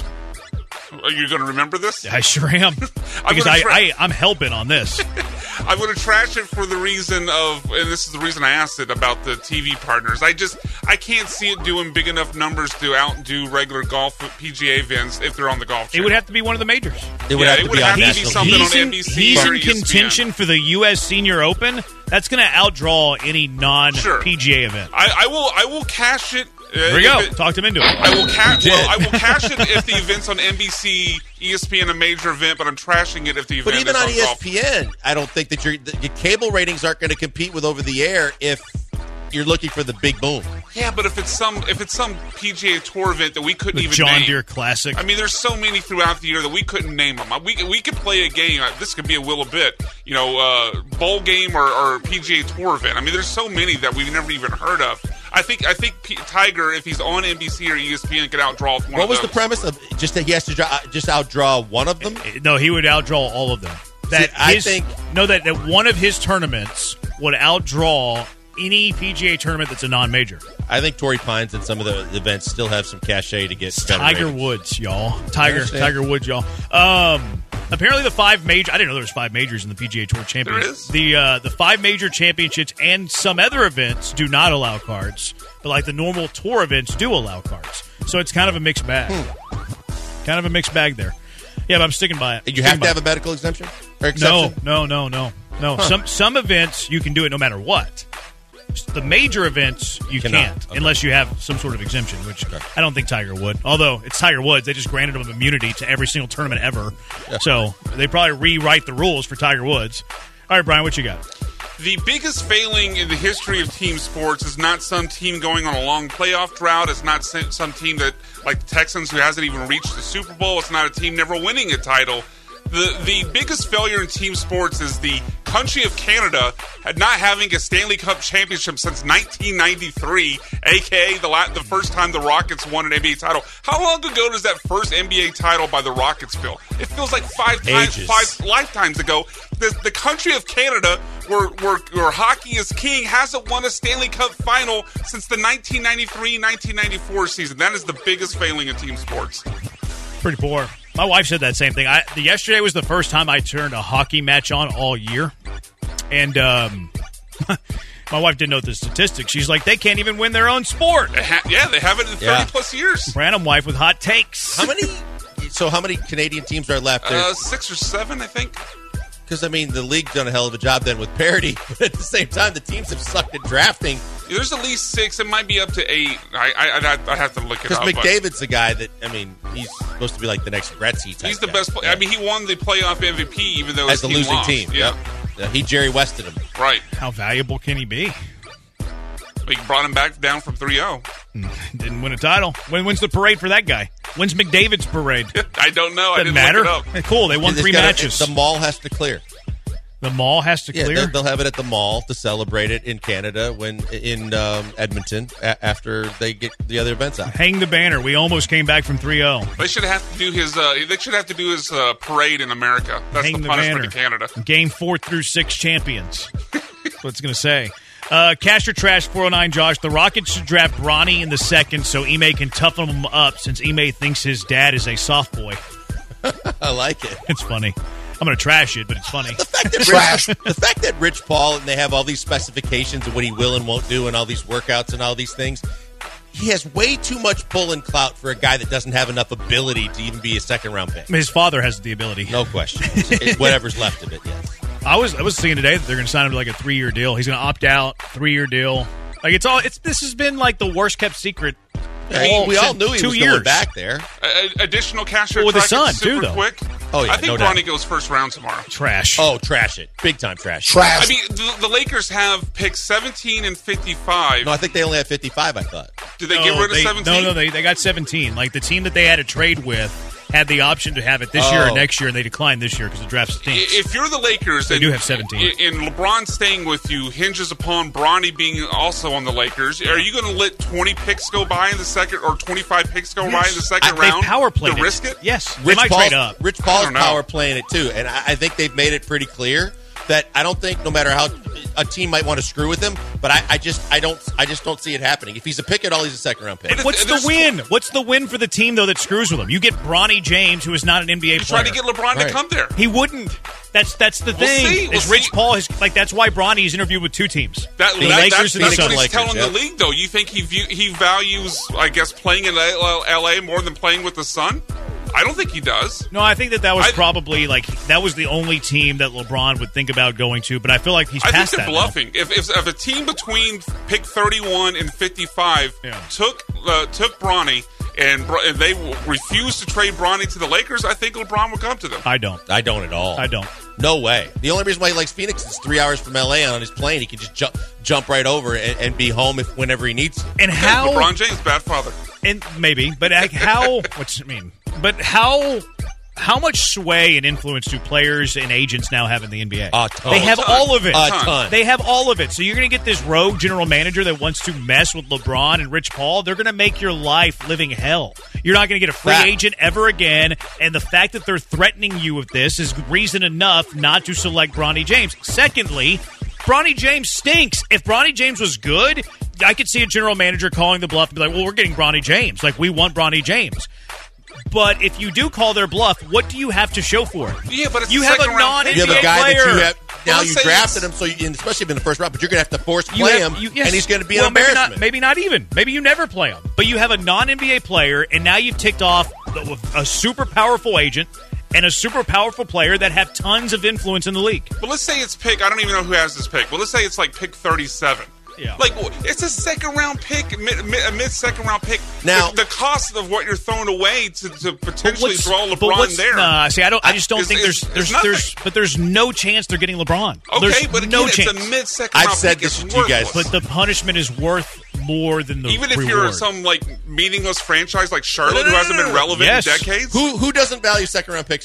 Are you going to remember this? I sure am. I'm Because gonna I, tra- I, I'm hell-bent on this. I'm going to trash it for the reason of, and this is the reason I asked it about the T V partners. I just, I can't see it doing big enough numbers to outdo regular golf P G A events if they're on the golf It channel. would have to be one of the majors. It would Yeah, have it to would be have on to be national something T V. on he's in, N B C he's or in E S P N. contention for the U S Senior Open. That's going to outdraw any non-P G A event. I, I will, I will cash it. Uh, Here we go. if it- Talk him into it. I will cash. You did. Well, I will cash it if the event's on N B C, E S P N, a major event. But I'm trashing it if the event But even is on on E S golf. P N, I don't think that your the, your cable ratings aren't going to compete with over the air if you're looking for the big boom. Yeah, but if it's some if it's some P G A Tour event that we couldn't The even John name. Deere Classic. I mean, there's so many throughout the year that we couldn't name them. We we could play a game. uh, This could be a will a bit, you know, uh, bowl game or, or P G A Tour event. I mean, there's so many that we've never even heard of. I think I think P- Tiger, if he's on N B C or E S P N, could outdraw one What of was the those. premise of just that he has to draw, just outdraw one of them? No, he would outdraw all of them. That See, I his, think- no, that, that one of his tournaments would outdraw any P G A tournament that's a non-major. I think Torrey Pines and some of the events still have some cachet to get better Tiger ratings. Woods, y'all. Tiger, understand. Tiger Woods, y'all. Um, apparently, the five major. I didn't know there was five majors in the P G A Tour Champions. There is? The uh, the five major championships and some other events do not allow cards, but like the normal tour events do allow cards. So it's kind of a mixed bag. Hmm. Kind of a mixed bag there. Yeah, but I'm sticking by it. You have to have a medical exemption or exception? No, no, no, no, no. Some some events you can do it no matter what. The major events you Cannot. can't Okay. unless you have some sort of exemption, which I don't think Tiger would. Although it's Tiger Woods, they just granted him immunity to every single tournament ever. Yeah. So they probably rewrite the rules for Tiger Woods. All right, Brian, what you got? The biggest failing in the history of team sports is not some team going on a long playoff drought. It's not some some team that, like the Texans, who hasn't even reached the Super Bowl. It's not a team never winning a title. The the biggest failure in team sports is the country of Canada had not having a Stanley Cup championship since nineteen ninety-three, a k a the, la- the first time the Rockets won an N B A title. How long ago does that first N B A title by the Rockets feel? It feels like five times, Ages. five lifetimes ago. The, the country of Canada, where, where, where hockey is king, hasn't won a Stanley Cup final since the nineteen ninety-three nineteen ninety-four season. That is the biggest failing in team sports. Pretty poor. My wife said that same thing. I, the, yesterday was the first time I turned a hockey match on all year. And um, my wife didn't know the statistics. She's like, they can't even win their own sport. They ha- yeah, they haven't in thirty Yeah. plus years. Random wife with hot takes. How many? So how many Canadian teams are left? Uh, six or seven, I think. Because, I mean, the league's done a hell of a job then with parity. But at the same time, the teams have sucked at drafting. There's at least six. It might be up to eight. I I I, I have to look it Because up. but McDavid's the guy that, I mean, he's supposed to be like the next Gretzky type He's the guy. best player. Yeah. I mean, he won the playoff M V P even though As his the team losing lost. team. Yeah, Yep. Yeah, he Jerry Wested him. right. How valuable can he be? We brought him back down from three oh. Didn't win a title. When when's the parade for that guy? When's McDavid's parade? I don't know. I Doesn't didn't matter. look it up. Cool. They won It's three gotta- matches. The mall has to clear. The mall has to Yeah, clear. they'll, they'll have it at the mall to celebrate it in Canada when in um, Edmonton a- after they get the other events out. Hang the banner. We almost came back from three oh. They should have to do his. Uh, they should have to do his uh, parade in America. That's Hang the the punishment banner. in Canada. Game four through six champions. That's what it's going to say. Uh, Cash or Trash four oh nine, Josh. The Rockets should draft Bronny in the second so Ime can toughen him up since Ime thinks his dad is a soft boy. I like it. It's funny. I'm going to trash it, but it's funny. The fact that Trash. Rich, the fact that Rich Paul and they have all these specifications of what he will and won't do and all these workouts and all these things, he has way too much pull and clout for a guy that doesn't have enough ability to even be a second round pick. His father has the ability. No question. It- whatever's left of it, yes. I was I was seeing today that they're going to sign him to like a three year deal. He's going to opt out, three year deal. Like it's all. It's this has been like the worst kept secret. Yeah, we all knew he two was years. going back there. Uh, additional cash or Well, with the track Sun, super too, though. quick. Oh, yeah, I think no doubt. Bronny goes first round tomorrow. Trash. Oh, trash it. Big time trash. Trash. I mean, the, the Lakers have picks seventeen and fifty-five. No, I think they only have fifty-five, I thought. Did they No, get rid of they- seventeen? No, no, they they got seventeen. Like the team that they had to trade with had the option to have it this year or Oh. next year, and they declined this year because the draft stinks. If you're the Lakers, They and, do have seventeen. And LeBron staying with you hinges upon Bronny being also on the Lakers. Are you going to let twenty picks go by in the second, or twenty-five picks go by in the second I- they round power played to it. risk it? Yes, they Rich might Paul, trade up. Rich I Paul's don't know. power playing it too, and I, I think they've made it pretty clear that I don't think no matter how a team might want to screw with him, but I, I just I don't I just don't see it happening. If he's a pick at all, he's a second round pick. And What's There's the win? What's the win for the team though that screws with him? You get Bronny James, who is not an N B A You player. try to get LeBron Right. to come there. He wouldn't. That's that's the We'll thing. see. We'll is Rich see. Paul has like that's why Bronny's interviewed with two teams. That, the that- Lakers that's, and the that's what Suns. he's telling Lakers, the yep. league, though. You think he view, he values, I guess, playing in L A more than playing with the Sun? I don't think he does. No, I think that that was I- probably like that was the only team that LeBron would think about going to. But I feel like he's I think past they're that. now. bluffing. If, if if a team between pick thirty-one and fifty-five Yeah. took uh, took Bronny and, Br- and they w- refused to trade Bronny to the Lakers, I think LeBron would come to them. I don't. I don't at all. I don't. No way. The only reason why he likes Phoenix is three hours from L A on his plane. He can just jump jump right over and, and be home if whenever he needs to. And how? LeBron James, bad father. And maybe, but like, how? What's it mean? But how? How much sway and influence do players and agents now have in the N B A? A ton. They have A ton. all of it. A ton. They have all of it. So you're going to get this rogue general manager that wants to mess with LeBron and Rich Paul. They're going to make your life living hell. You're not going to get a free Fact. agent ever again. And the fact that they're threatening you with this is reason enough not to select Bronny James. Secondly, Bronny James stinks. If Bronny James was good, I could see a general manager calling the bluff and be like, well, we're getting Bronny James. Like, we want Bronny James. But if you do call their bluff, what do you have to show for it? Yeah, but it's You a have a second round non-N B A You have a guy player. that you have now. let's You say drafted it's- him, so you, and especially in the first round, but you're going to have to force You play have- him, you- yes. and he's going to be well, an maybe embarrassment. not, maybe not even. Maybe you never play him. But you have a non-N B A player, and now you've ticked off a super powerful agent and a super powerful player that have tons of influence in the league. But let's say it's pick. I don't even know who has this pick. But let's say it's like pick thirty-seven. Yeah. Like it's a second round pick, mid, mid, a mid second round pick. Now- the, the cost of what you're throwing away to, to potentially What's- draw but LeBron what's- there. Nah, see, I don't. I just don't It's- think it's- there's, there's, it's nothing. there's, but there's no chance they're getting LeBron. Okay, there's but again, no it's chance. a mid second I've round said pick. this It's to you guys. worthless. But the punishment is worth more than the Even if reward. you're some like meaningless franchise like Charlotte No, no, no, who hasn't no, been no. relevant Yes. in decades. Who who doesn't value second round picks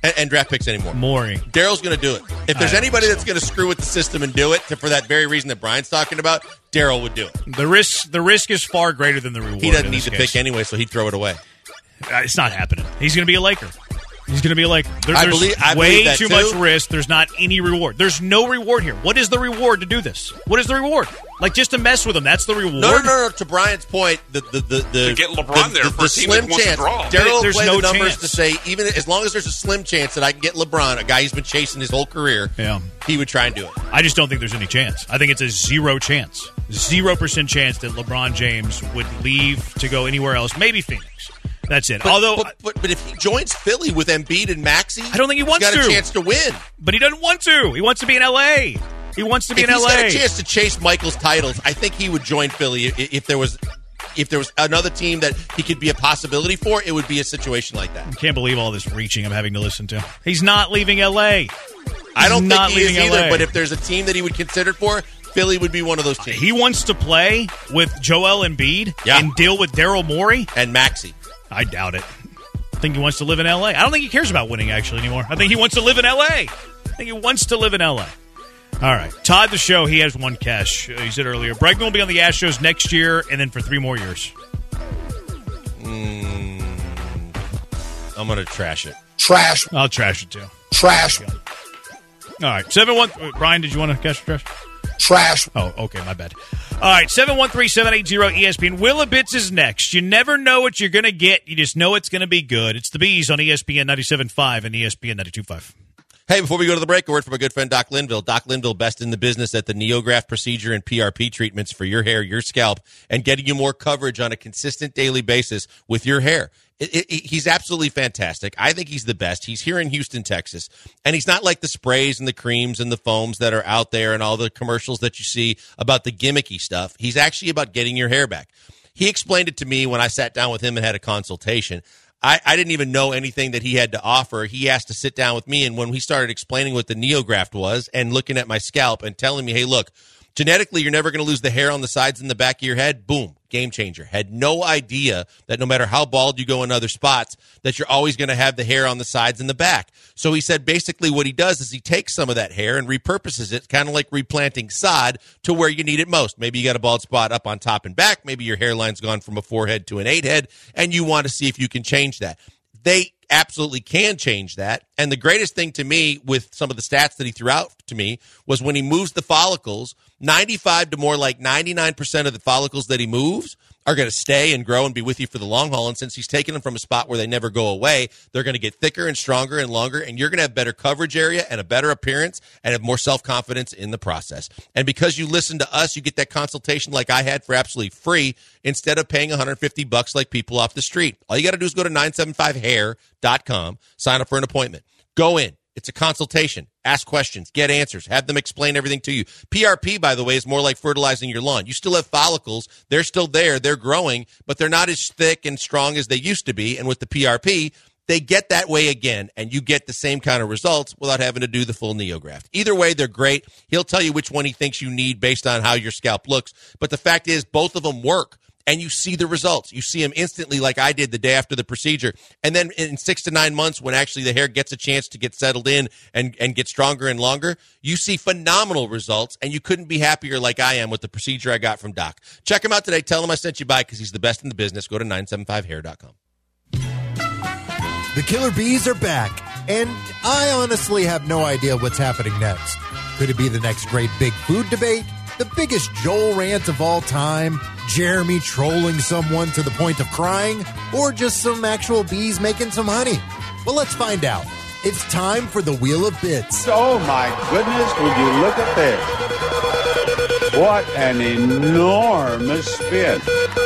and, and draft picks anymore. Morey. Daryl's going to do it. If there's anybody that's going to screw with the system and do it to, for that very reason that Brian's talking about, Daryl would do it. The risk, the risk is far greater than the reward. He doesn't need the case. pick anyway, so he'd throw it away. Uh, it's not happening. He's going to be a Laker. He's going to be a Laker. There, I there's believe- I way believe that too too. much risk. There's not any reward. There's no reward here. What is the reward to do this? What is the reward? Like, just to mess with him, that's the reward? No, no, no, no. To Brian's point, the the the, the To get LeBron the, there the, for the a team slim that wants to chance. draw. Daryl There's play no the numbers chance. to say even as long as there's a slim chance that I can get LeBron, a guy he's been chasing his whole career. Yeah. He would try and do it. I just don't think there's any chance. I think it's a zero chance. Zero percent chance that LeBron James would leave to go anywhere else. Maybe Phoenix. That's it. But, Although, but, but, but if he joins Philly with Embiid and Maxey, I don't think he wants he's got to. a chance to win. but he doesn't want to. He wants to be in L A. He wants to be If in he's L A. got a chance to chase Michael's titles, I think he would join Philly if, if there was if there was another team that he could be a possibility for. It would be a situation like that. I can't believe all this reaching I'm having to listen to. He's not leaving L A. I don't He's think not he is leaving either. L A. But if there's a team that he would consider for, Philly would be one of those teams. He wants to play with Joel Embiid Yeah. and deal with Daryl Morey. and Maxey. I doubt it. I think he wants to live in L A. I don't think he cares about winning, actually, anymore. I think he wants to live in L A. I think he wants to live in L A. All right. Todd the Show, he has one cash. Uh, he said earlier. Bregman will be on the Astros next year and then for three more years. Mm, I'm going to trash it. Trash. I'll trash it, too. Trash. All right. seven one. uh, Brian, did you want to cash or trash? Trash. Oh, okay, my bad. All right, seven one three, seven eight zero, E S P N. Willa Bits is next. You never know what you're going to get. You just know it's going to be good. It's the Bees on E S P N ninety-seven point five and E S P N ninety-two point five. Hey, before we go to the break, a word from my good friend Doc Linville. Doc Linville, best in the business at the NeoGraft procedure and P R P treatments for your hair, your scalp, and getting you more coverage on a consistent daily basis with your hair. It, it, it, he's absolutely fantastic. I think he's the best. He's here in Houston, Texas, and he's not like the sprays and the creams and the foams that are out there and all the commercials that you see about the gimmicky stuff. He's actually about getting your hair back. He explained it to me when I sat down with him and had a consultation. I, I didn't even know anything that he had to offer. He asked to sit down with me, and when he started explaining what the NeoGraft was and looking at my scalp and telling me, hey, look, genetically, you're never going to lose the hair on the sides and the back of your head. Boom, game changer. Had no idea that no matter how bald you go in other spots, that you're always going to have the hair on the sides and the back. So he said basically what he does is he takes some of that hair and repurposes it, kind of like replanting sod to where you need it most. Maybe you got a bald spot up on top and back. Maybe your hairline's gone from a four-head to an eight-head, and you want to see if you can change that. They absolutely can change that. And the greatest thing to me with some of the stats that he threw out to me was when he moves the follicles, ninety-five to more like ninety-nine percent of the follicles that he moves are going to stay and grow and be with you for the long haul. And since he's taking them from a spot where they never go away, they're going to get thicker and stronger and longer, and you're going to have better coverage area and a better appearance and have more self-confidence in the process. And because you listen to us, you get that consultation like I had for absolutely free instead of paying one hundred fifty bucks like people off the street. All you got to do is go to nine seven five hair dot com, sign up for an appointment. Go in. It's a consultation. Ask questions. Get answers. Have them explain everything to you. P R P, by the way, is more like fertilizing your lawn. You still have follicles. They're still there. They're growing, but they're not as thick and strong as they used to be. And with the P R P, they get that way again, and you get the same kind of results without having to do the full NeoGraft. Either way, they're great. He'll tell you which one he thinks you need based on how your scalp looks. But the fact is, both of them work. And you see the results. You see them instantly like I did the day after the procedure. And then in six to nine months, when actually the hair gets a chance to get settled in and, and get stronger and longer, you see phenomenal results, and you couldn't be happier like I am with the procedure I got from Doc. Check him out today. Tell him I sent you by because he's the best in the business. Go to nine seven five hair dot com. The Killer Bees are back, and I honestly have no idea what's happening next. Could it be the next great big food debate? The biggest Joel rant of all time? Jeremy trolling someone to the point of crying? Or just some actual bees making some honey? Well, let's find out. It's time for the Wheel of Bits. Oh, my goodness, would you look at this? What an enormous spin.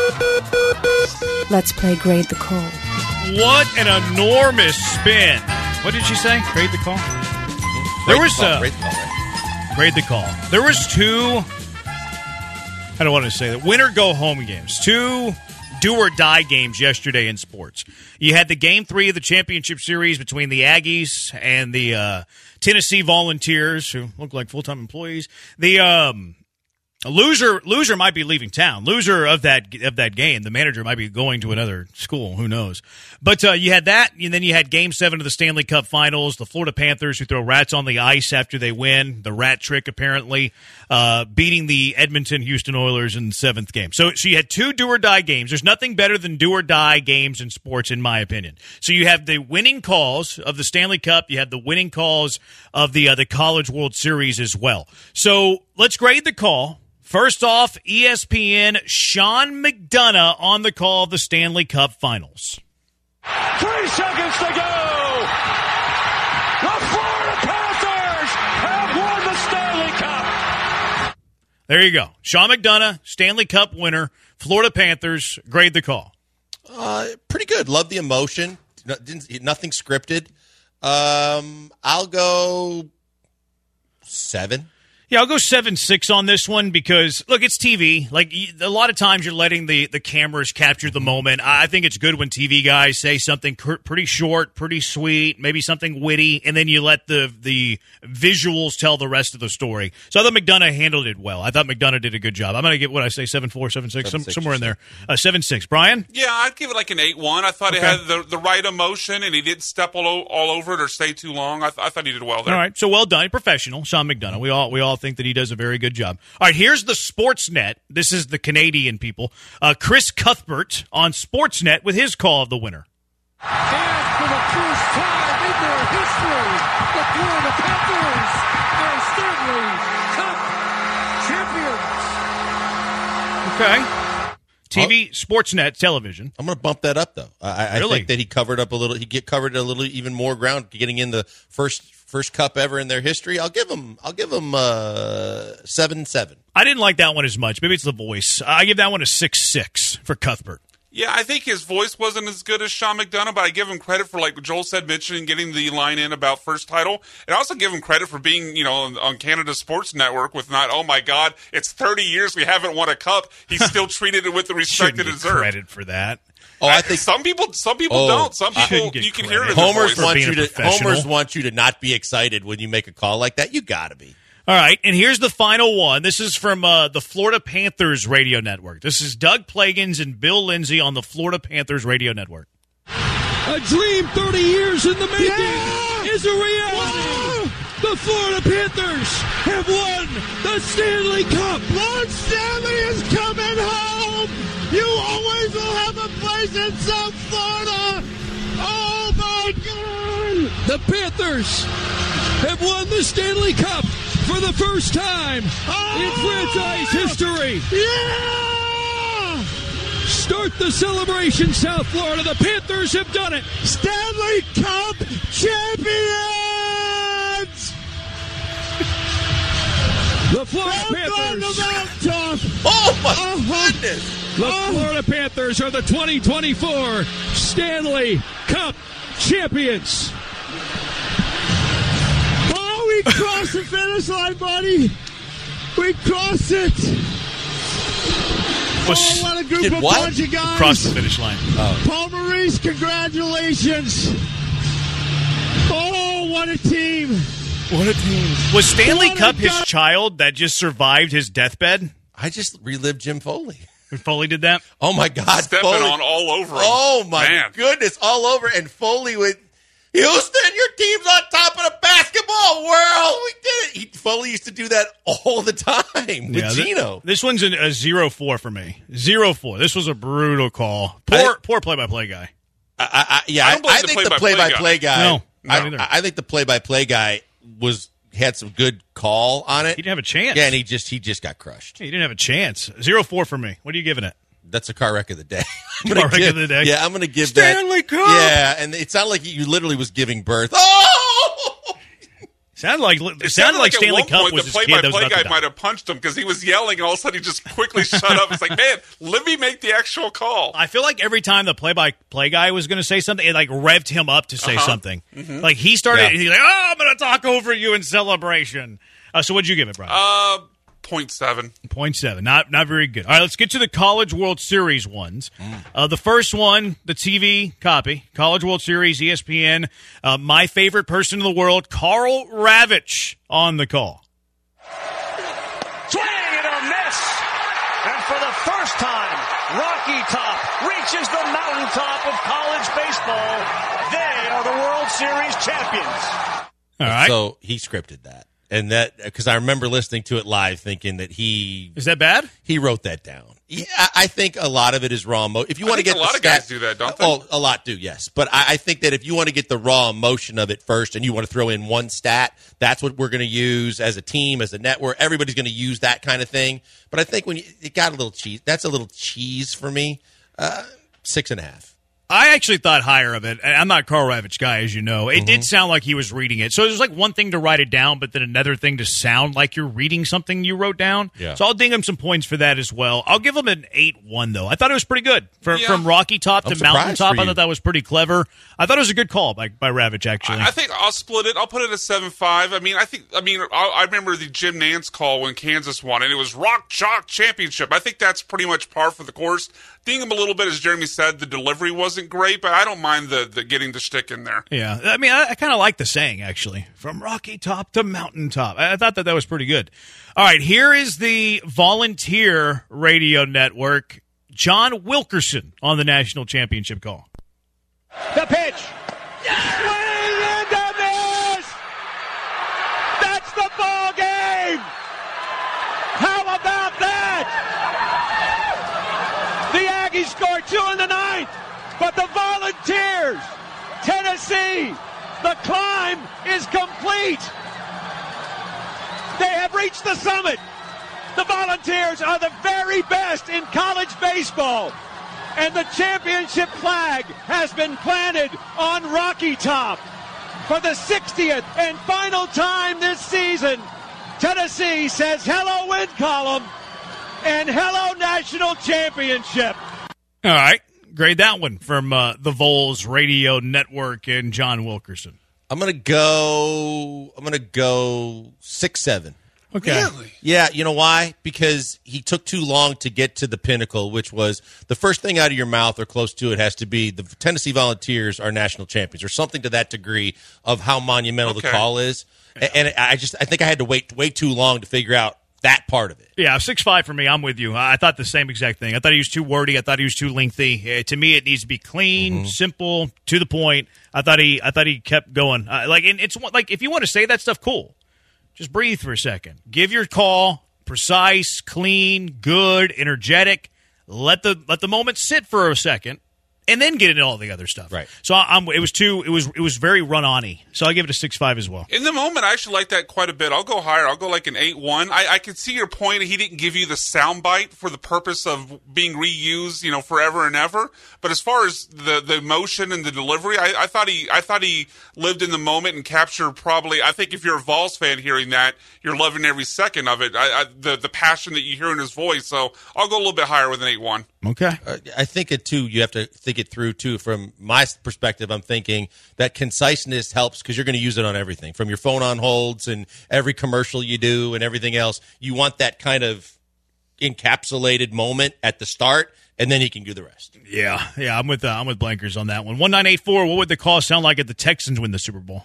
Let's play Grade the Call. What an enormous spin. What did she say? Grade the call? There Grade was the call, a... grade the call, right? Grade the call. There was two... I don't want to say that. Win or go home games. Two do or die games yesterday in sports. You had the game three of the championship series between the Aggies and the uh, Tennessee Volunteers, who look like full-time employees. The um, A loser, loser might be leaving town. Loser of that of that game, the manager might be going to another school. Who knows? But uh, you had that, and then you had Game Seven of the Stanley Cup Finals. The Florida Panthers, who throw rats on the ice after they win, the rat trick apparently, uh, beating the Edmonton Houston Oilers in the seventh game. So, so you had two do or die games. There's nothing better than do or die games in sports, in my opinion. So you have the winning calls of the Stanley Cup. You have the winning calls of the uh, the College World Series as well. So let's grade the call. First off, E S P N, Sean McDonough on the call of the Stanley Cup Finals. Three seconds to go. The Florida Panthers have won the Stanley Cup. There you go. Sean McDonough, Stanley Cup winner, Florida Panthers. Grade the call. Uh, pretty good. Love the emotion. No, didn't, nothing scripted. Um, I'll go seven. Yeah, I'll go seven six on this one because, look, it's T V. Like, a lot of times you're letting the, the cameras capture the moment. I think it's good when T V guys say something pretty short, pretty sweet, maybe something witty, and then you let the the visuals tell the rest of the story. So I thought McDonough handled it well. I thought McDonough did a good job. I'm going to give, what I say, seven four, seven six, some, somewhere in there. Uh, seven six. Brian? Yeah, I'd give it like an eight one. I thought okay. it had the, the right emotion, and he didn't step all, all over it or stay too long. I, th- I thought he did well there. All right, so well done. Professional, Sean McDonough. We all, we all think that he does a very good job. All right, here's the Sportsnet. This is the Canadian people. Uh, Chris Cuthbert on Sportsnet with his call of the winner. And for the first time in their history, the Florida Panthers are Stanley Cup champions. Okay. T V, Sportsnet, television. I'm going to bump that up, though. I, I really? think that he covered up a little. He get covered a little, even more ground, getting in the first first cup ever in their history. I'll give him. I'll give him uh, seven seven. I didn't like that one as much. Maybe it's the voice. I give that one a six six for Cuthbert. Yeah, I think his voice wasn't as good as Sean McDonough, but I give him credit for, like Joel said, mentioning getting the line in about first title. And I also give him credit for being, you know, on, on Canada Sports Network with not, oh my God, it's thirty years we haven't won a cup. He's still treated it with the respect it deserves. Credit for that. Oh, I think some people, some people oh, don't. Some people, you can hear it in the Homers voice. want you to. Homers want you to not be excited when you make a call like that. You got to be. All right, and here's the final one. This is from uh, the Florida Panthers radio network. This is Doug Plagans and Bill Lindsay on the Florida Panthers radio network. A dream thirty years in the making yeah! is a reality. Whoa! The Florida Panthers have won the Stanley Cup. Lord Stanley is coming home. You always will have a place in South Florida. Oh, my God. The Panthers have won the Stanley Cup for the first time oh! in franchise history. Yeah! Start the celebration, South Florida. The Panthers have done it. Stanley Cup champions! The Florida Panthers. Oh, my uh-huh. goodness. The oh. Florida Panthers are the twenty twenty-four Stanley Cup champions. Oh, we crossed the finish line, buddy. We crossed it. Was, oh, what a group did of what? bunch of guys. Crossed the finish line. Oh. Paul Maurice, congratulations. Oh, what a team. What a team. Was Stanley what Cup his guy. child that just survived his deathbed? I just relived Jim Foley. Foley did that? Oh, my God. Stepping Foley. on all over him. Oh, my Man. goodness. All over. And Foley would, Houston, your team's on top of the basketball world. We did it. He, Foley used to do that all the time with yeah, Gino. Th- this one's an, a zero four for me. zero four. This was a brutal call. Poor, I, poor play-by-play guy. I, I, yeah, I I, don't blame I the think the play-by-play play-by-play guy. guy. No, I, not either. I think the play-by-play guy was had some good call on it. He didn't have a chance. Yeah, and he just he just got crushed. He didn't have a chance. zero four for me. What are you giving it? That's a car wreck of the day. Car wreck give, of the day. Yeah, I'm going to give Stanley that. Cup. Yeah, and it sounded like you literally was giving birth. Oh! Sounded like it, It sounded like, like Stanley at one Cup point, was the his kid that was play-by-play about to guy die. might have punched him because he was yelling, and all of a sudden he just quickly shut up. It's like, man, let me make the actual call. I feel like every time the play-by-play guy was going to say something, it like revved him up to say Uh-huh. something. Mm-hmm. Like he started, Yeah. he's like, "Oh, I'm going to talk over you in celebration." Uh, so, what'd you give it, Brian? Uh, point seven. Point seven. Not not very good. All right, let's get to the College World Series ones. Mm. Uh, the first one, the T V copy, College World Series, E S P N. Uh, my favorite person in the world, Karl Ravech, on the call. Swing and a miss. first time, Rocky Top reaches the mountaintop of college baseball. They are the World Series champions. All right. So he scripted that. And that, because I remember listening to it live thinking that he. Is that bad? He wrote that down. Yeah, I think a lot of it is raw emotion. If you I want to think get a lot the of guys stat, do that, don't they? Oh, a lot do, yes. But I, I think that if you want to get the raw emotion of it first, and you want to throw in one stat, that's what we're going to use as a team, as a network. Everybody's going to use that kind of thing. But I think when you it got a little cheese, that's a little cheese for me. Uh, six and a half. I actually thought higher of it. I'm not a Carl Ravitch guy, as you know. It Mm-hmm. did sound like he was reading it. So it was like one thing to write it down, but then another thing to sound like you're reading something you wrote down. Yeah. So I'll ding him some points for that as well. I'll give him an eight one, though. I thought it was pretty good. From, Yeah. from Rocky Top I'm to surprised Mountaintop, for I you. thought that was pretty clever. I thought it was a good call by, by Ravitch, actually. I I think I'll split it. I'll put it at seven five. I mean, I think. I mean, I, I remember the Jim Nance call when Kansas won, and it was Rock Chalk Championship. I think that's pretty much par for the course. Ding him a little bit, as Jeremy said. The delivery wasn't great, but I don't mind the, the getting the shtick in there. Yeah, I mean, I, I kind of like the saying, actually. From Rocky Top to Mountaintop. I, I thought that that was pretty good. All right, here is the Volunteer Radio Network. John Wilkerson on the national championship call. The pitch. Swing and a miss. That's the ball game. How about that? The Aggies scored two in the ninth, but the Volunteers, Tennessee, the climb is complete. They have reached the summit. The Volunteers are the very best in college baseball. And the championship flag has been planted on Rocky Top. For the sixtieth and final time this season, Tennessee says hello win column and hello national championship. All right, grade that one from uh, the Vols Radio Network and John Wilkerson. I'm gonna go. I'm gonna go six seven. Okay. Really? Yeah, you know why? Because he took too long to get to the pinnacle, which was the first thing out of your mouth or close to it has to be the Tennessee Volunteers are national champions or something to that degree of how monumental Okay. the call is. And, and I just I think I had to wait way too long to figure out that part of it. Yeah, six five for me. I'm with you. I thought the same exact thing. I thought he was too wordy. I thought he was too lengthy. Uh, to me, it needs to be clean, Mm-hmm. simple, to the point. I thought he, I thought he kept going. Uh, like, and it's one- like if you want to say that stuff, cool. Just breathe for a second. Give your call precise, clean, good, energetic. Let the let the moment sit for a second, and then get into all the other stuff. Right. So I'm. It was too. It was. It was very run on-y. So I'll give it a six five as well. In the moment, I actually like that quite a bit. I'll go higher. I'll go like an eight one. I, I can see your point. He didn't give you the soundbite for the purpose of being reused, you know, forever and ever. But as far as the, the emotion and the delivery, I, I thought he I thought he lived in the moment and captured probably. I think if you're a Vols fan hearing that, you're loving every second of it. I, I, the the passion that you hear in his voice. So I'll go a little bit higher with an eight one. Okay. Uh, I think it too. You have to think it through too. From my perspective, I'm thinking that conciseness helps because you're going to use it on everything, from your phone on holds and every commercial you do and everything else. You want that kind of encapsulated moment at the start, and then you can do the rest. Yeah. Yeah. I'm with. Uh, I'm with Blankers on that one. One nine eight four. What would the call sound like if the Texans win the Super Bowl?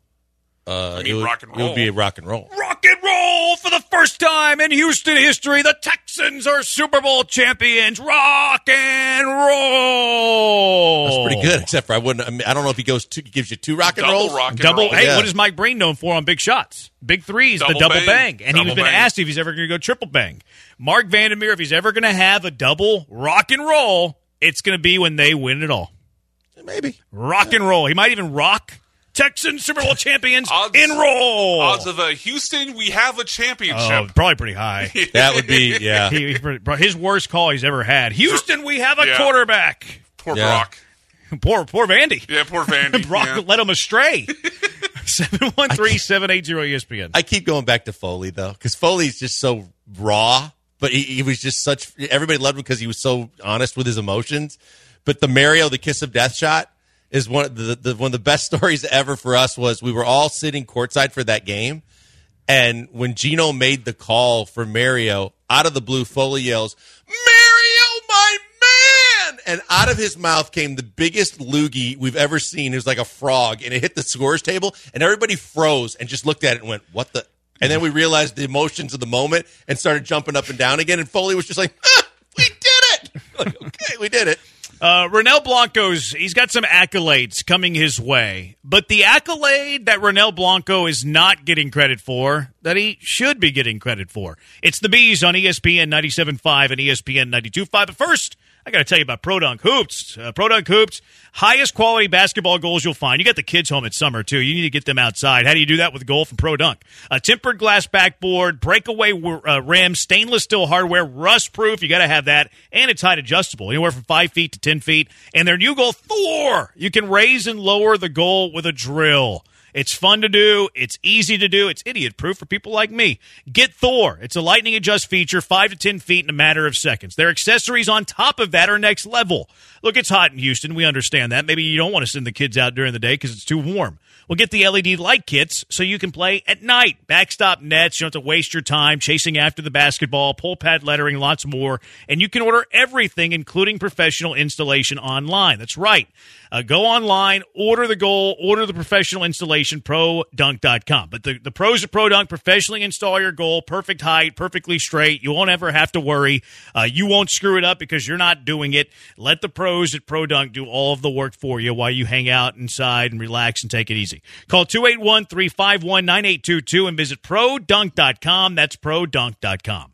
Uh, mean it would, rock and It would roll. be a rock and roll. Rock and roll for the first time in Houston history. The Texans are Super Bowl champions. Rock and roll. That's pretty good, except for I wouldn't. I, mean, I don't know if he goes two, gives you two rock and Double rolls. rock and Double. roll. Hey, Yeah. what is Mike Breen known for on big shots? Big threes, Double the double bang. bang. And he was Double been bang. asked if he's ever going to go triple bang. Mark Vandermeer, if he's ever going to have a double rock and roll, it's going to be when they win it all. Maybe. Rock and roll. He might even rock Texans Super Bowl champions Odds- in roll. Odds of a Houston, we have a Oh, championship. probably pretty high. That would be, yeah. He, he's pretty- his worst call he's ever had. Houston, we have a Yeah. quarterback. Poor Yeah. Brock. Poor, poor Vandy. Yeah, poor Vandy. Brock yeah. led him astray. seven one three, seven eight zero E S P N. I keep going back to Foley, though, because Foley's just so raw, but he, he was just such – everybody loved him because he was so honest with his emotions. But the Mario, the kiss of death shot, is one of the, the one of the best stories ever for us. Was we were all sitting courtside for that game, and when Gino made the call for Mario, out of the blue, Foley yells, "Mario, my man!" And out of his mouth came the biggest loogie we've ever seen. It was like a frog, and it hit the scores table, and everybody froze and just looked at it and went, "What the?" And then we realized the emotions of the moment and started jumping up and down again, and Foley was just like, ah, "We did Like, okay, we did it. Uh, Ronel Blanco's, he's got some accolades coming his way, but the accolade that Ronel Blanco is not getting credit for, that he should be getting credit for, it's the Bees on E S P N ninety-seven point five and E S P N ninety-two point five. But first, I got to tell you about Pro Dunk Hoops. Uh, Pro Dunk Hoops, highest quality basketball goals you'll find. You got the kids home at summer, too. You need to get them outside. How do you do that with a goal from Pro Dunk? A tempered glass backboard, breakaway uh, rim, stainless steel hardware, rust-proof. You got to have that. And it's height adjustable, anywhere from five feet to ten feet. And their new goal, Thor. You can raise and lower the goal with a drill. It's fun to do. It's easy to do. It's idiot-proof for people like me. Get Thor. It's a lightning adjust feature, five to ten feet in a matter of seconds. Their accessories on top of that are next level. Look, it's hot in Houston. We understand that. Maybe you don't want to send the kids out during the day because it's too warm. Well, get the L E D light kits so you can play at night. Backstop nets. You don't have to waste your time chasing after the basketball, pull pad lettering, lots more. And you can order everything, including professional installation, online. That's right. Uh, go online, order the goal, order the professional installation, pro dunk dot com. But the, the pros at Pro Dunk professionally install your goal, perfect height, perfectly straight. You won't ever have to worry. Uh, you won't screw it up because you're not doing it. Let the pros at Pro Dunk do all of the work for you while you hang out inside and relax and take it easy. Call two eight one, three five one, nine eight two two and visit pro dunk dot com. That's pro dunk dot com.